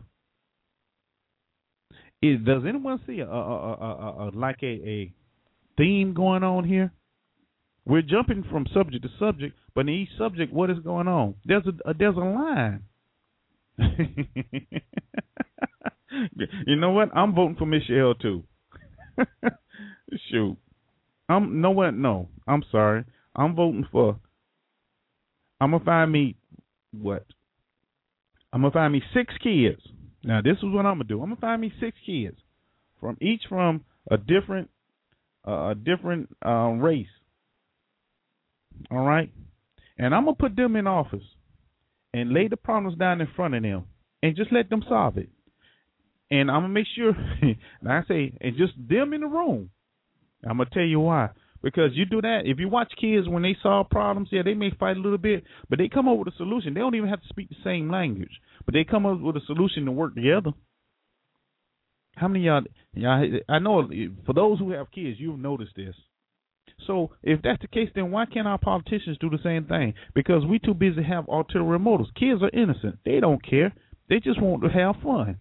Is does anyone see a, a, a, a, a like a, a theme going on here? We're jumping from subject to subject, but in each subject, what is going on? There's a, a there's a line. You know what? I'm voting for Michelle too. Shoot. I'm no what? No, I'm sorry. I'm voting for. I'm gonna find me what? I'm gonna find me six kids. Now this is what I'm gonna do. I'm gonna find me six kids from each from a different, uh, a different uh, race. All right, and I'm gonna put them in office and lay the problems down in front of them and just let them solve it. And I'm gonna make sure, like I say, and just them in the room. I'm gonna tell you why. Because you do that, if you watch kids when they solve problems, yeah, they may fight a little bit, but they come up with a solution. They don't even have to speak the same language, but they come up with a solution to work together. How many of y'all, y'all, I know for those who have kids, you've noticed this. So if that's the case, then why can't our politicians do the same thing? Because we too busy to have ulterior motives. Kids are innocent. They don't care. They just want to have fun.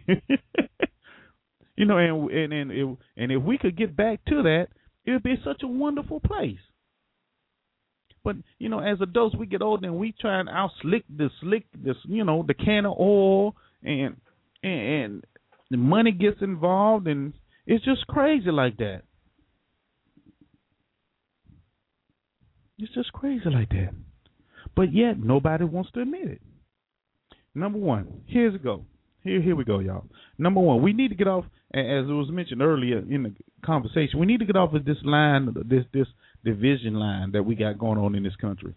You know, and and and if, and if we could get back to that, it would be such a wonderful place. But, you know, as adults, we get older and we try and out slick the slick this, you know, the can of oil, and, and and the money gets involved, and it's just crazy like that. It's just crazy like that. But yet nobody wants to admit it. Number one, here's a go. Here, here we go, y'all. Number one, we need to get off, as it was mentioned earlier in the conversation, we need to get off of this line, this this division line that we got going on in this country.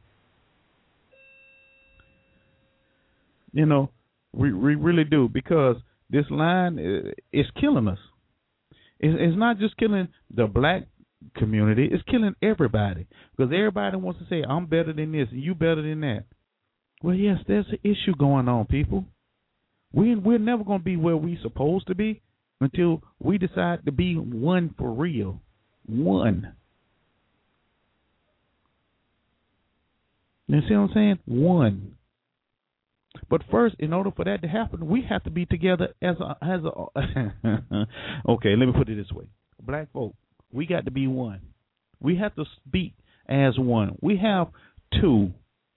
You know, we we really do, because this line is killing us. It's, it's not just killing the black community; it's killing everybody, because everybody wants to say, "I'm better than this and you better than that." Well, yes, there's an issue going on, people. We, we're never going to be where we're supposed to be until we decide to be one for real. One. You see what I'm saying? One. But first, in order for that to happen, we have to be together as a, as a okay, let me put it this way. Black folk, we got to be one. We have to speak as one. We have to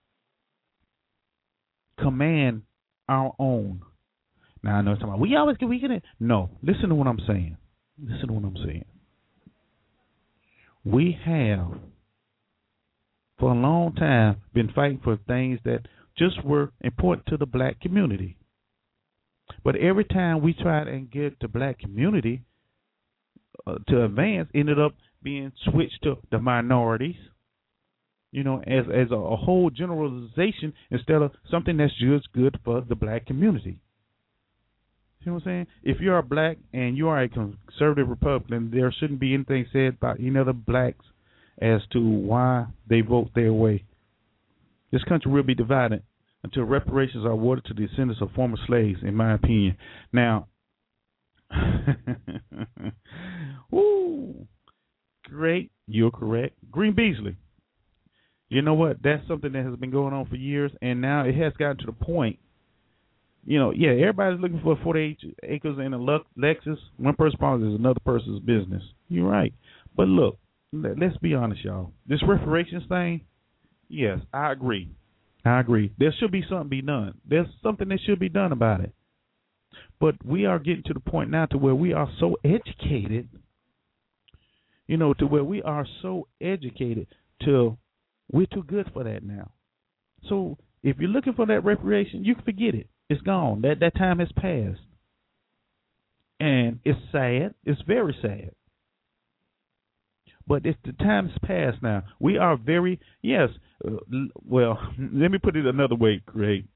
command our own. Now I know somebody, we always get we get it. No, listen to what I'm saying. Listen to what I'm saying. We have, for a long time, been fighting for things that just were important to the black community. But every time we tried and get the black community uh, to advance, ended up being switched to the minorities. You know, as as a, a whole generalization instead of something that's just good for the black community. You know what I'm saying? If you are black and you are a conservative Republican, there shouldn't be anything said by any other blacks as to why they vote their way. This country will be divided until reparations are awarded to the descendants of former slaves, in my opinion. Now, woo, great, you're correct. Green Beasley. You know what? That's something that has been going on for years, and now it has gotten to the point. You know, yeah, everybody's looking for forty-eight acres in a Lexus. One person's problem is another person's business. You're right. But look, let's be honest, y'all. This reparations thing, yes, I agree. I agree. There should be something be done. There's something that should be done about it. But we are getting to the point now to where we are so educated, you know, to where we are so educated till we're too good for that now. So if you're looking for that reparation, you can forget it. It's gone. That that time has passed. And it's sad. It's very sad. But it's the time has passed now. We are very, yes, uh, well, let me put it another way, Craig.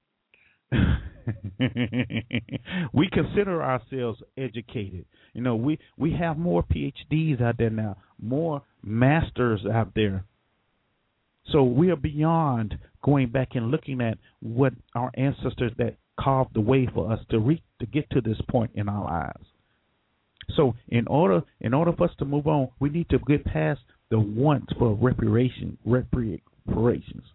We consider ourselves educated. You know, we, we have more P H Ds out there now, more masters out there. So we are beyond going back and looking at what our ancestors that carved the way for us to reach to get to this point in our lives. So in order in order for us to move on, we need to get past the wants for reparation reparations.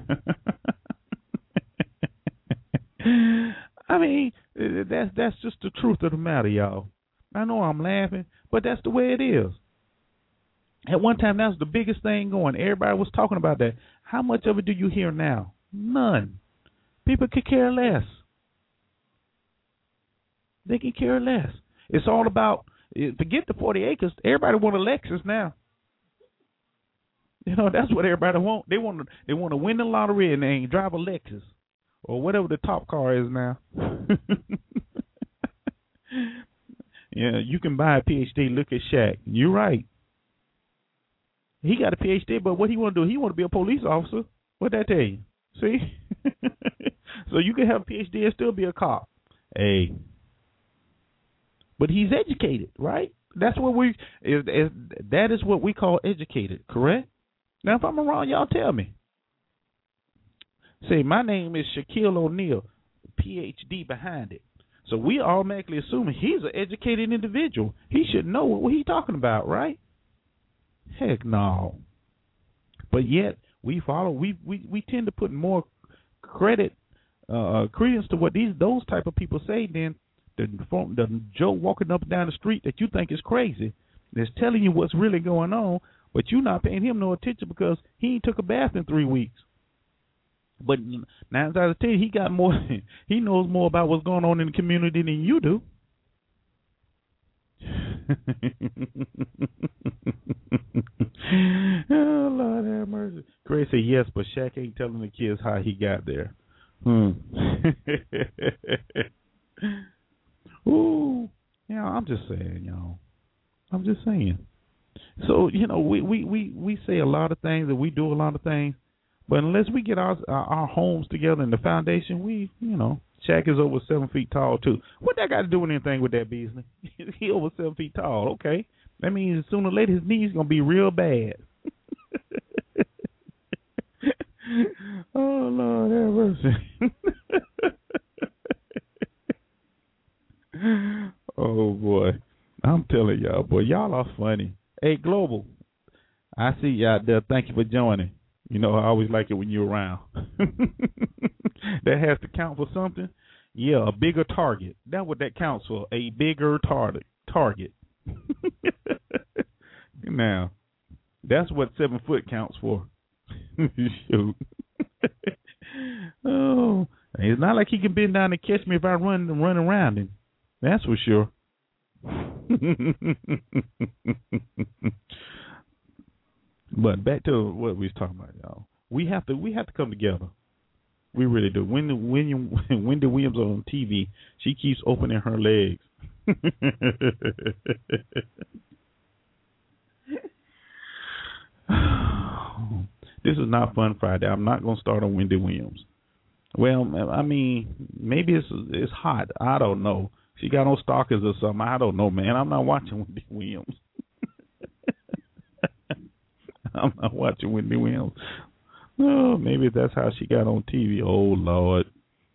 I mean, that's that's just the truth of the matter, y'all. I know I'm laughing, but that's the way it is. At one time, that was the biggest thing going. Everybody was talking about that. How much of it do you hear now? None. People could care less. They can care less. It's all about, forget the forty acres. Everybody want a Lexus now. You know, that's what everybody want. They want to, they want to win the lottery and they drive a Lexus or whatever the top car is now. Yeah, you can buy a P H D. Look at Shaq. You're right. He got a P H D, but what he want to do? He want to be a police officer. What'd that tell you? See? So you can have a P H D and still be a cop. Hey. But he's educated, right? That's what we is, is that is what we call educated, correct? Now, if I'm wrong, y'all tell me. Say, my name is Shaquille O'Neal, P H D behind it. So we automatically assuming he's an educated individual. He should know what he's talking about, right? Heck no. But yet we follow. We we, we tend to put more credit, uh, credence to what these those type of people say than the the Joe walking up and down the street that you think is crazy. That's telling you what's really going on, but you're not paying him no attention because he ain't took a bath in three weeks. But nine out of ten, he got more. He knows more about what's going on in the community than you do. Oh, Lord have mercy. Craig said yes, but Shaq ain't telling the kids how he got there. Hmm. Ooh, yeah. I'm just saying, y'all. I'm just saying. So you know, we we we we say a lot of things and we do a lot of things. But unless we get our, our our homes together in the foundation, we, you know, Shaq is over seven feet tall, too. What that got to do with anything with that business? He over seven feet tall. Okay. That means sooner or later his knees going to be real bad. Oh, Lord have mercy. Oh, boy. I'm telling y'all, boy, y'all are funny. Hey, Global, I see you out there. Thank you for joining. You know, I always like it when you're around. That has to count for something. Yeah, a bigger target. That's what that counts for, a bigger target. Target. Now, that's what seven foot counts for. Shoot. Oh, it's not like he can bend down and catch me if I run run around him. That's for sure. But back to what we was talking about, y'all. We have to we have to come together. We really do. Wendy, Wendy, Wendy Williams on T V, she keeps opening her legs. This is not Fun Friday. I'm not going to start on Wendy Williams. Well, I mean, maybe it's it's hot. I don't know. She got on stalkers or something. I don't know, man. I'm not watching Wendy Williams. I'm not watching Wendy Williams. Oh, maybe that's how she got on T V. Oh, Lord.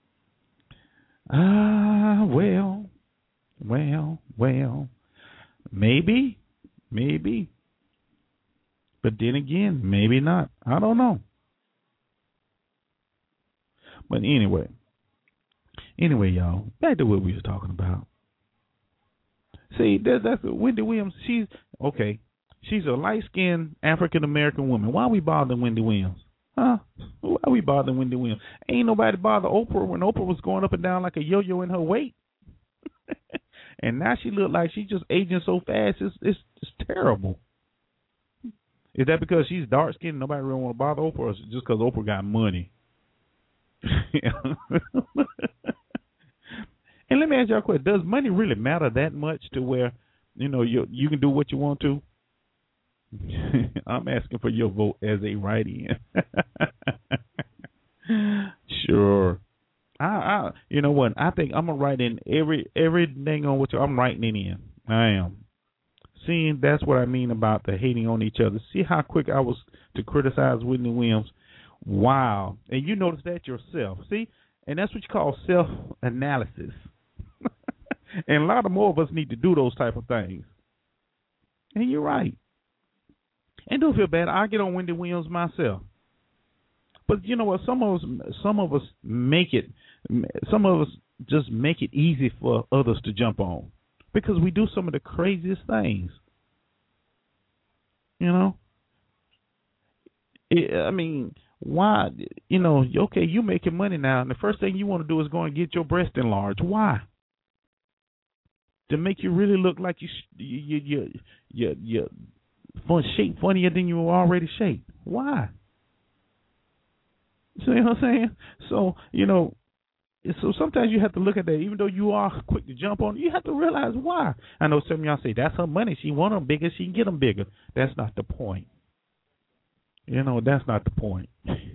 Ah, well, well, well. Maybe, maybe. But then again, maybe not. I don't know. But anyway. Anyway, y'all, back to what we was talking about. See, that, that's Wendy Williams. She's, okay, she's a light-skinned African-American woman. Why are we bothering Wendy Williams? Huh? Why are we bothering Wendy Williams? Ain't nobody bother Oprah when Oprah was going up and down like a yo-yo in her weight. And now she look like she's just aging so fast. It's, it's, it's terrible. Is that because she's dark-skinned? Nobody really want to bother Oprah, or is it just because Oprah got money? And let me ask y'all a question. Does money really matter that much to where, you know, you you can do what you want to? I'm asking for your vote as a write-in. Sure. I, I, you know what? I think I'm gonna write in every everything on what you, I'm writing it in. I am. Seeing that's what I mean about the hating on each other. See how quick I was to criticize Whitney Williams. Wow. And you notice that yourself. See? And that's what you call self-analysis. And a lot of more of us need to do those type of things. And you're right. And don't feel bad. I get on Wendy Williams myself. But you know what? Some of us, some of us make it. Some of us just make it easy for others to jump on because we do some of the craziest things. You know. It, I mean, why? You know, okay, you're making money now, and the first thing you want to do is go and get your breast enlarged. Why? to make you really look like you you you you you fun shape funnier than you were already shaped. Why? See what I'm saying? So you know, so sometimes you have to look at that. Even though you are quick to jump on, you have to realize why. I know some of y'all say that's her money. She want them bigger. She can get them bigger. That's not the point. You know, that's not the point.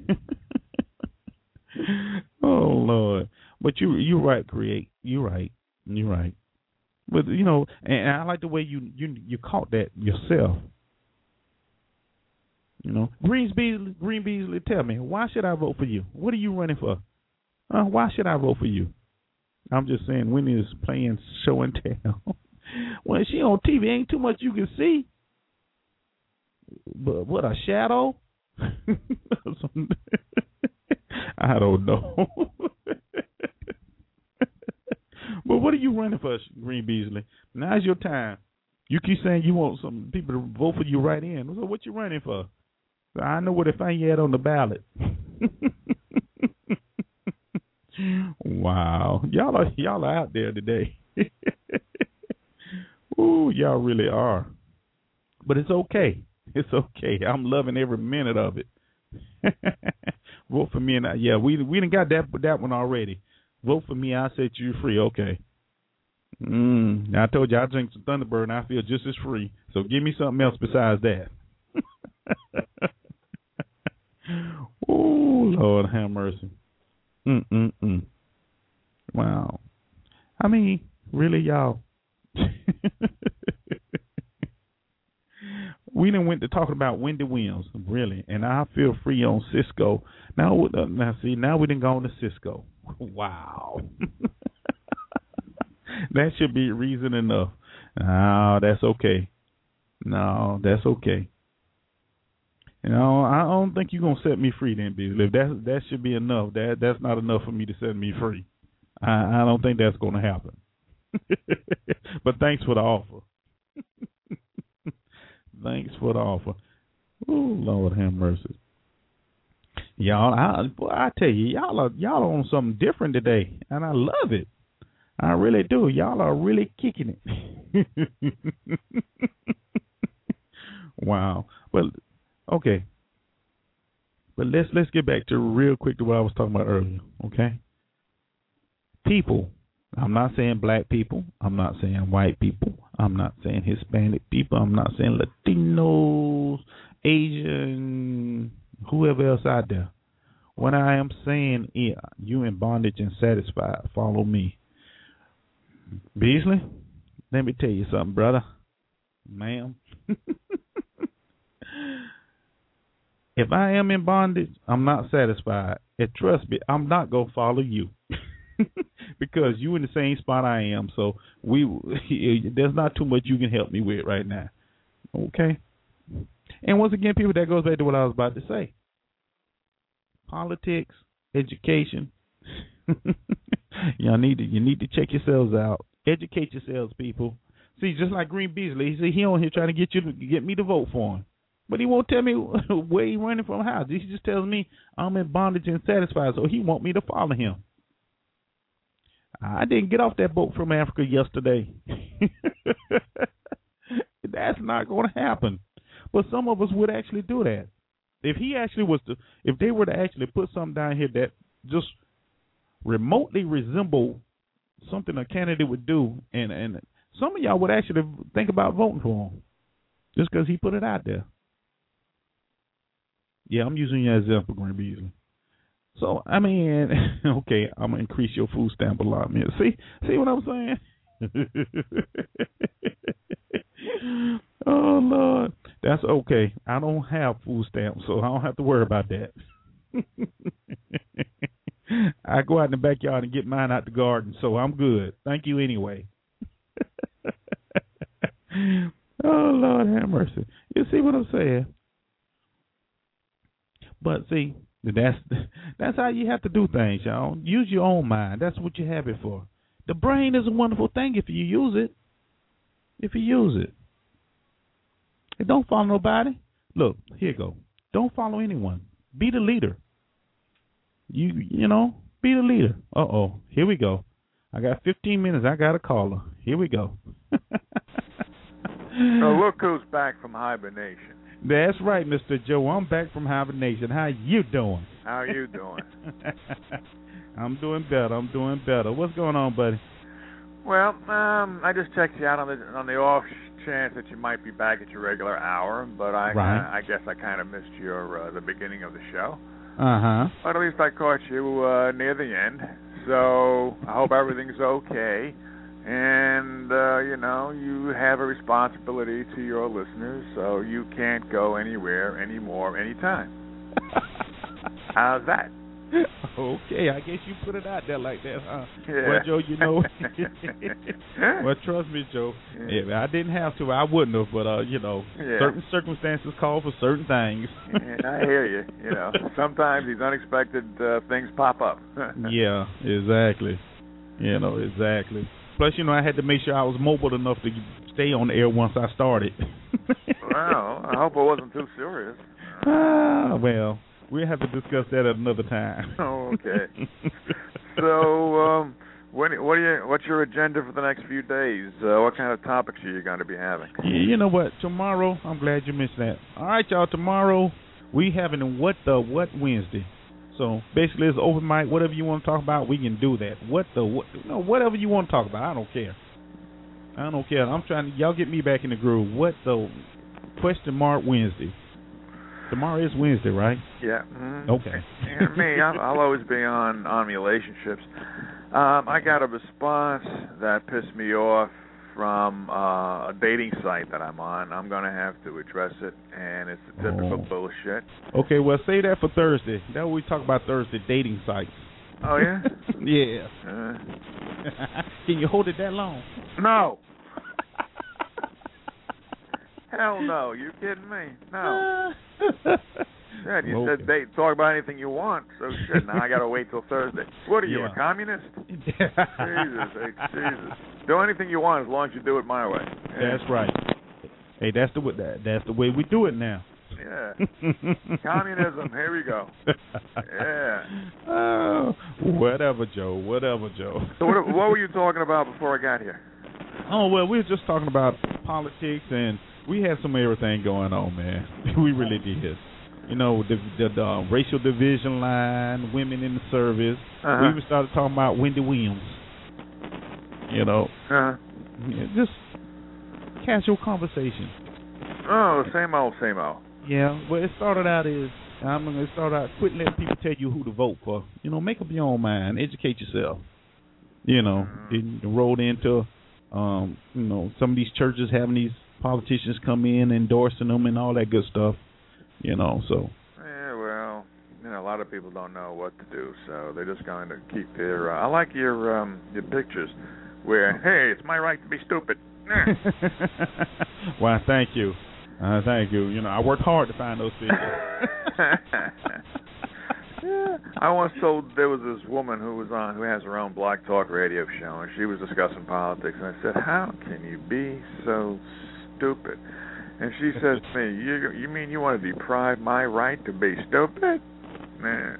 Oh Lord! But you you're right, create. You're right. You're right. But you know, and I like the way you you you caught that yourself. You know, Green Beasley, Green Beasley, tell me, why should I vote for you? What are you running for? Uh, why should I vote for you? I'm just saying, Winnie is playing show and tell. When she on T V, ain't too much you can see. But what, a shadow? I don't know. But what are you running for, Green Beasley? Now's your time. You keep saying you want some people to vote for you right in. So what you running for? I know where to find you at on the ballot. Wow, y'all are y'all are out there today. Ooh, y'all really are. But it's okay. It's okay. I'm loving every minute of it. Vote for me, and I, yeah, we we done got that that one already. Vote for me, I set you free. Okay. Mm, I told you I drink some Thunderbird and I feel just as free. So give me something else besides that. Oh, Lord have mercy. Mm-mm-mm. Wow. I mean, really, y'all. We done went to talking about Wendy Williams, really, and I feel free on Cisco. Now, uh, now see, now we done gone to Cisco. Wow. That should be reason enough. No, that's okay. No, that's okay. You know, I don't think you're gonna set me free then, Beasley. If that that should be enough. That that's not enough for me to set me free. I, I don't think that's gonna happen. But thanks for the offer. Thanks for the offer. Oh, Lord have mercy. Y'all, I, boy, I tell you, y'all are y'all are on something different today, and I love it. I really do. Y'all are really kicking it. Wow. Well, okay. But let's let's get back to real quick to what I was talking about earlier. Okay. People. I'm not saying black people. I'm not saying white people. I'm not saying Hispanic people. I'm not saying Latinos, Asian, whoever else out there. What I am saying is, you in bondage and satisfied. Follow me. Beasley, let me tell you something, brother. Ma'am. If I am in bondage, I'm not satisfied. And trust me, I'm not going to follow you. Because you in the same spot I am. So we there's not too much you can help me with right now. Okay? And once again, people, that goes back to what I was about to say. Politics, education. Y'all need to you need to check yourselves out. Educate yourselves, people. See, just like Green Beasley, see, he on here trying to get you to get me to vote for him. But he won't tell me where he running from how. He just tells me I'm in bondage and satisfied, so he want me to follow him. I didn't get off that boat from Africa yesterday. That's not going to happen. But some of us would actually do that. If he actually was to, if they were to actually put something down here that just remotely resemble something a candidate would do, and, and some of y'all would actually think about voting for him just because he put it out there. Yeah, I'm using you as an example, Green Beasley. So, I mean, okay, I'm going to increase your food stamp allotment. See, see what I'm saying? Oh, Lord. That's okay. I don't have food stamps, so I don't have to worry about that. I go out in the backyard and get mine out the garden, so I'm good. Thank you anyway. Oh, Lord have mercy. You see what I'm saying? But see, that's that's how you have to do things, y'all. Use your own mind. That's what you have it for. The brain is a wonderful thing if you use it. If you use it. And don't follow nobody. Look, here you go. Don't follow anyone. Be the leader. You you know, be the leader. Uh-oh. Here we go. I got fifteen minutes. I got a caller. Here we go. So look who's back from hibernation. That's right, Mister Joe. I'm back from hibernation. How you doing? How are you doing? I'm doing better. I'm doing better. What's going on, buddy? Well, um, I just checked you out on the on the off chance that you might be back at your regular hour, but I right. uh, I guess I kind of missed your uh, the beginning of the show. Uh huh. But at least I caught you uh, near the end, so I hope everything's okay. And, uh, you know, you have a responsibility to your listeners, so you can't go anywhere anymore anytime. How's that? Okay, I guess you put it out there like that, huh? Yeah. Well, Joe, you know, well, trust me, Joe, if I didn't have to, I wouldn't have, but, uh, you know, yeah. certain circumstances call for certain things. Yeah, I hear you. You know, sometimes these unexpected uh, things pop up. Yeah, exactly. You know, exactly. Plus, you know, I had to make sure I was mobile enough to stay on the air once I started. Well, I hope it wasn't too serious. Ah, well, we'll have to discuss that at another time. Oh, okay. So, um, when, what are you, what's your agenda for the next few days? Uh, what kind of topics are you going to be having? You know what? Tomorrow, I'm glad you mentioned that. All right, y'all, tomorrow we having a What the What Wednesday. So basically, it's open mic. Whatever you want to talk about, we can do that. What the what? You know, whatever you want to talk about, I don't care. I don't care. I'm trying to y'all get me back in the groove. What the question mark Wednesday? Tomorrow is Wednesday, right? Yeah. Mm-hmm. Okay. And me, I'll, I'll always be on on relationships. Um, I got a response that pissed me off from uh, a dating site that I'm on. I'm going to have to address it, and it's the typical oh. bullshit. Okay, well, say that for Thursday. That's what we talk about Thursday, dating sites. Oh, yeah? Yeah. Uh, Can you hold it that long? no. Hell no. You kidding me? No. Shit, you okay. said date, talk about anything you want, so shit, now I got to wait till Thursday. What are you, yeah. a communist? Jesus, hey, Jesus. Do anything you want as long as you do it my way. Yeah. That's right. Hey, that's the way, that, that's the way we do it now. Yeah. Communism, here we go. Yeah. Oh, whatever, Joe, whatever, Joe. So what, what were you talking about before I got here? Oh, well, we were just talking about politics, and we had some everything going on, man. We really did. You know, the, the, the uh, racial division line, women in the service. Uh-huh. We even started talking about Wendy Williams. You know, uh-huh. yeah, just casual conversation. Oh, same old, same old. Yeah, well, it started out as, I'm going to start out, quit letting people tell you who to vote for. You know, make up your own mind, educate yourself. You know, mm-hmm. Then rolled into, um, you know, some of these churches having these politicians come in, endorsing them and all that good stuff. You know, so. Yeah, well, you know, a lot of people don't know what to do, so they're just going to keep their. Uh, I like your um, your pictures, where hey, it's my right to be stupid. Why, thank you, uh, thank you. You know, I worked hard to find those pictures. Yeah, I once told there was this woman who was on who has her own Blog Talk radio show, and she was discussing politics, and I said, "How can you be so stupid?" And she says to me, you, you mean you want to deprive my right to be stupid? Man.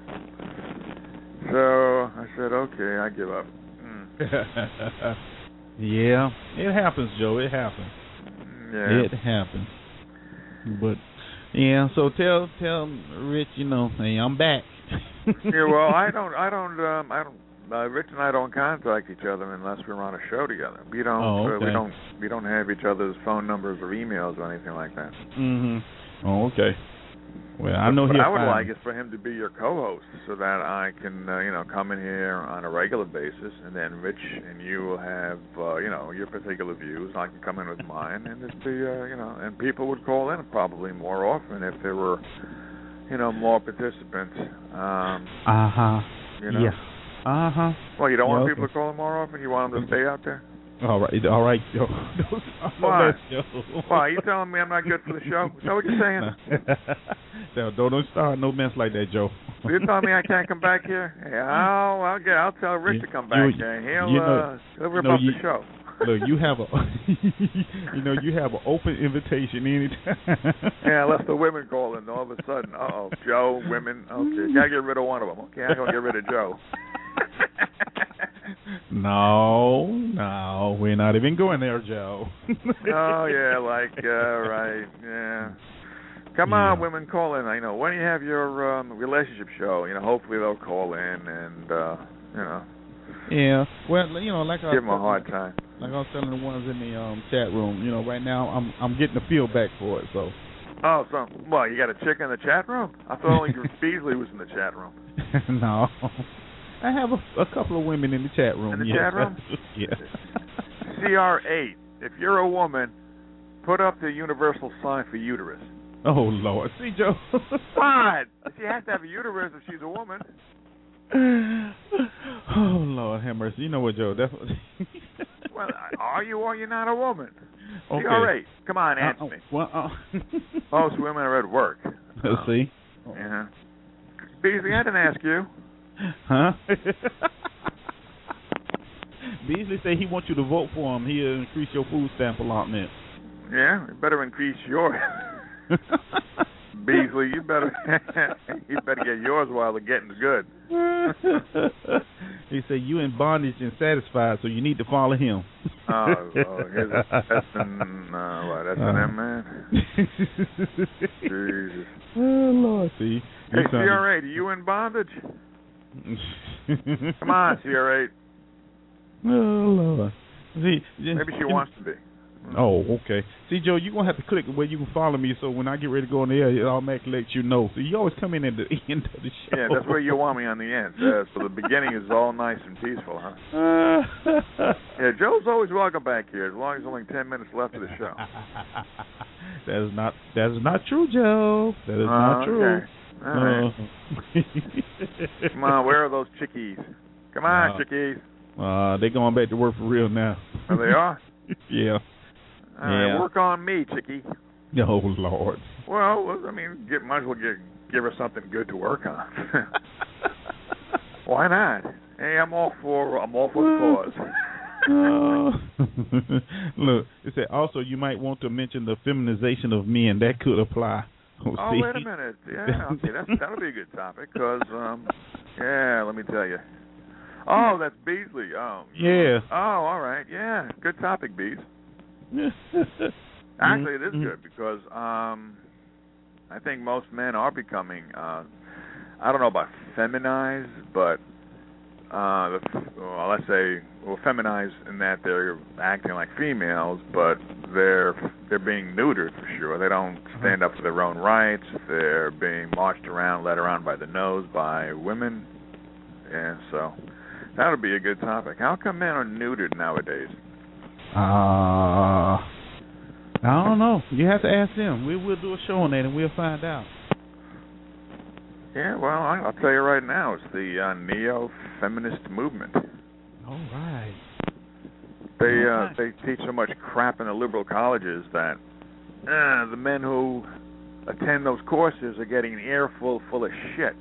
So I said, okay, I give up. Mm. Yeah, it happens, Joe. It happens. Yeah. It happens. But, yeah, so tell tell Rich, you know, hey, I'm back. Yeah, well, I don't, I don't, um, I don't. Uh, Rich and I don't contact each other unless we're on a show together. We don't. Oh, okay. uh, we don't. We don't have each other's phone numbers or emails or anything like that. Mhm. Oh, okay. Well, I know what he'll I would find like me. is for him to be your co-host, so that I can, uh, you know, come in here on a regular basis, and then Rich and you will have, uh, you know, your particular views. I can come in with mine, and it'd be, uh, you know, and people would call in probably more often if there were, you know, more participants. Um, uh huh. You know? Yeah. Uh huh. Well, you don't yeah, want okay. people to call in more often? You want them to stay out there? All right, all right, Joe. Why? Joe. Why? You telling me I'm not good for the show? Is that what you're saying? No, don't, don't start no mess like that, Joe. So you're telling me I can't come back here? Yeah, I'll, I'll get. I'll tell Rick you, to come back you, here. He'll, you know, uh, he'll rip you know, up you, the show. Look, you have a, you know, you have an open invitation anytime. Yeah, unless the women call in, all of a sudden, uh oh, Joe, women. Okay, gotta get rid of one of them. Okay, I gotta get rid of Joe. No, no, we're not even going there, Joe. Oh yeah, like uh, right, yeah. Come yeah. on, women, call in. I know when you have your um, relationship show, you know, hopefully they'll call in and uh, you know. Yeah, well, you know, like I give them was, a hard time. Like I was telling the ones in the um, chat room, you know, right now I'm I'm getting the feel back for it. So. Oh, so well, you got a chick in the chat room? I thought only Beasley was in the chat room. No. I have a, a couple of women in the chat room. In the yes. chat room? Yeah. C R eight. If you're a woman, put up the universal sign for uterus. Oh, Lord. See, Joe. What? She has to have a uterus if she's a woman. Oh, Lord have mercy. You know what, Joe? Definitely. Well, are you or you're not a woman? Okay. C R eight. Come on, answer uh, me. Well, uh, Most women are at work. Let's oh. see. Yeah. Beasley, I didn't ask you. Huh? Beasley said he wants you to vote for him. He'll increase your food stamp allotment. Yeah, you better increase yours. Beasley, you better you better get yours while the getting's good. He said you in bondage and satisfied, so you need to follow him. Oh, oh here's a, that's an uh, what? That's an M man. Jesus. Oh Lord, see. Hey, C R eight, are you in bondage? Come on, C R eight. Oh Lord. See, maybe she wants to be. Oh, okay. See, Joe, you're going to have to click where you can follow me, so when I get ready to go on the air, it automatically lets you know. So you always come in at the end of the show. Yeah, that's where you want me on the end. Uh, so the beginning is all nice and peaceful, huh? Yeah, Joe's always welcome back here, as long as there's only ten minutes left of the show. That is not that is not true, Joe. That is uh, not true. Okay. All right. Uh, Come on, where are those chickies? Come on, uh, chickies. Uh, they're going back to work for real now. Oh, they are? Yeah. All right, yeah. Work on me, chickie. Oh, Lord. Well, I mean, get, might as well get, give her something good to work on. Why not? Hey, I'm all for I'm all for the cause. uh, look, it said also you might want to mention the feminization of men. That could apply. Oh, oh wait a minute. Yeah, okay, that's, that'll be a good topic because, um, yeah, let me tell you. Oh, that's Beasley. Oh, yeah. Oh, all right. Yeah, good topic, Bees. Actually, it is good because um, I think most men are becoming, uh, I don't know about feminized, but uh, the, well, let's say, well, feminized in that they're acting like females, but they're they're being neutered for sure. They don't stand up for their own rights. They're being marched around, led around by the nose by women. Yeah, so that would be a good topic. How come men are neutered nowadays? Uh, I don't know. You have to ask them. We will do a show on that, and we'll find out. Yeah, well, I'll tell you right now, it's the uh, neo-feminist movement. All right. They All uh, right. they teach so much crap in the liberal colleges that uh, the men who attend those courses are getting an earful full of shit.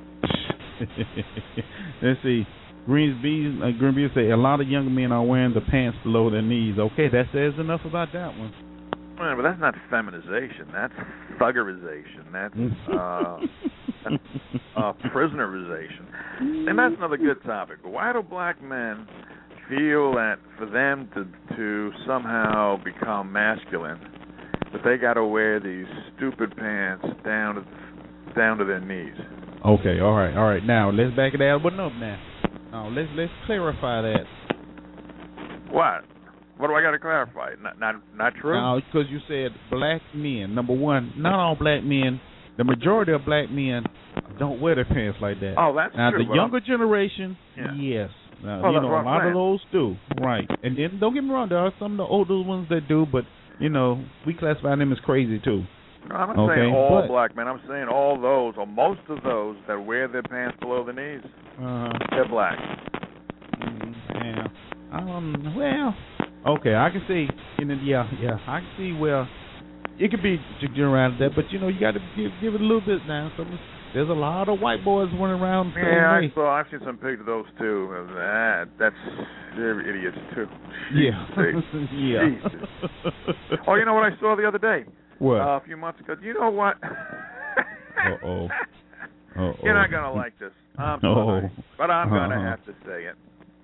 Let's see. Greensby, uh, Greenby say a lot of young men are wearing the pants below their knees. Okay, that says enough about that one. Well, but that's not feminization. That's thuggerization. That's uh, that's, uh, prisonerization. And that's another good topic. Why do black men feel that for them to to somehow become masculine, that they got to wear these stupid pants down to down to their knees? Okay, all right, all right. Now let's back it out. But no, now, now let's let's clarify that. What? What do I got to clarify? Not not not true. Now, because you said black men. Number one, not all black men. The majority of black men don't wear their pants like that. Oh, that's now, true. Now the younger generation, yeah. yes. Now, well, you know, a lot saying. of those do, right? And then don't get me wrong, there are some of the older ones that do, but you know, we classify them as crazy too. No, I'm not okay, saying all but, black men. I'm saying all those, or most of those that wear their pants below the knees. Uh-huh. They're black. Mm-hmm. Yeah. Um. Well. Okay, I can see. You know, yeah, yeah. I can see where it could be around that, but you know, you got to give, give it a little bit now. So there's a lot of white boys running around. The yeah, same I saw. I've seen some pics of those too. That that's they're idiots too. Yeah. yeah. Jesus. Oh, you know what I saw the other day? What? Uh, a few months ago. You know what? Uh oh. Uh oh. You're not gonna like this. I'm oh. sorry, but I'm gonna uh-huh. have to say it.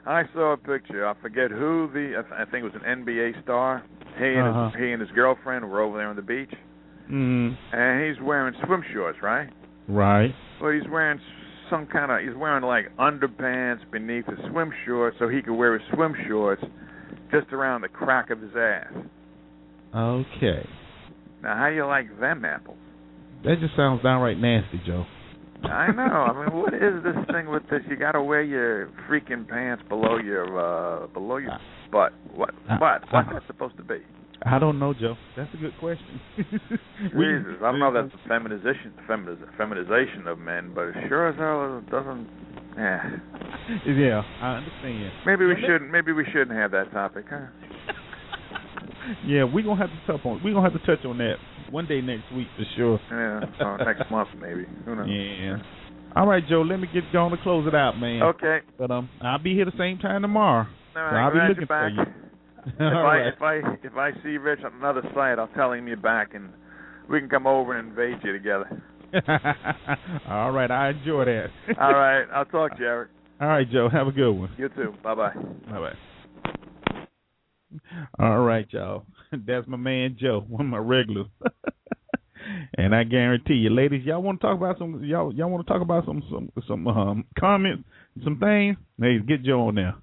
I saw a picture. I forget who the. I think it was an N B A star. He and Uh-huh. his, he and his girlfriend were over there on the beach, Mm. and he's wearing swim shorts, right? Right. Well, he's wearing some kind of. He's wearing like underpants beneath his swim shorts, so he could wear his swim shorts just around the crack of his ass. Okay. Now, how do you like them apples? That just sounds downright nasty, Joe. I know. I mean, what is this thing with this? You got to wear your freaking pants below your uh below your butt. What? Uh, what? What's uh, that supposed to be? I don't know, Joe. That's a good question. We- Jesus, I don't know if that's the feminization, feminiz- feminization of men, but it sure as hell doesn't. Yeah. Yeah, I understand. Maybe we Yeah, shouldn't. Maybe we shouldn't have that topic, huh? Yeah, we're gonna have to touch on. We're gonna have to touch on that one day next week for sure. Yeah. Oh, next month maybe. Who knows? Yeah. All right, Joe. Let me get going to close it out, man. Okay. But um, I'll be here the same time tomorrow. All So right. I'll be glad looking you're back. for you. If All I right. if I if I see Rich on another site, I'll tell him you're back, and we can come over and invade you together. All right. I enjoy that. All right. I'll talk to you, Eric. All right, Joe. Have a good one. You too. Bye bye. Bye bye. All right, y'all. That's my man Joe, one of my regulars. And I guarantee you, ladies, y'all want to talk about some y'all y'all want to talk about some some some um comments, some things. Hey, get Joe on there.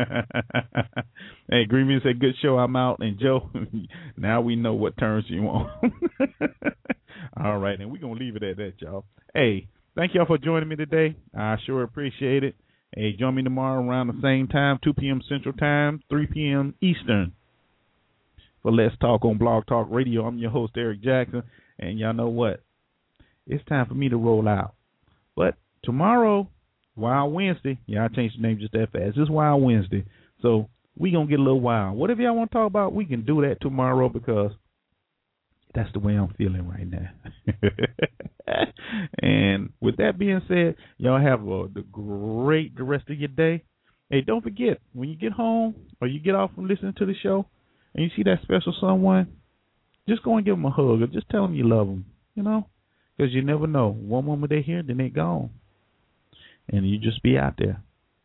Hey, Greenman said, "Good show. I'm out." And Joe, now we know what turns you on. All right, and we're gonna leave it at that, y'all. Hey, thank y'all for joining me today. I sure appreciate it. Hey, join me tomorrow around the same time, two p.m. Central Time, three p.m. Eastern, for Let's Talk on Blog Talk Radio. I'm your host, Eric Jackson, and y'all know what? It's time for me to roll out. But tomorrow, Wild Wednesday, yeah, I changed the name just that fast. It's Wild Wednesday, so we going to get a little wild. Whatever y'all want to talk about, we can do that tomorrow because that's the way I'm feeling right now. And with that being said, y'all have a the great the rest of your day. Hey, don't forget, when you get home or you get off from listening to the show and you see that special someone, just go and give them a hug or just tell them you love them, you know, because you never know. One moment they're here, then they're gone. And you just be out there.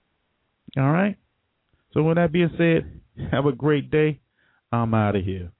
All right? So with that being said, have a great day. I'm out of here.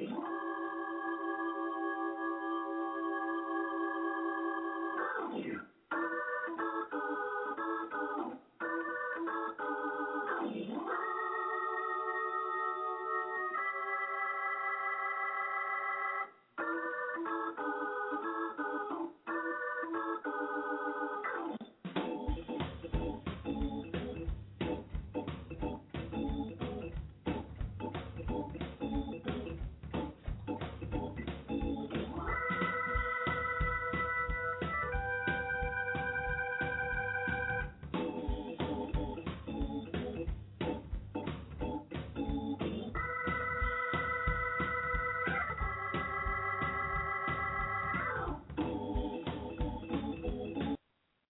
Yeah.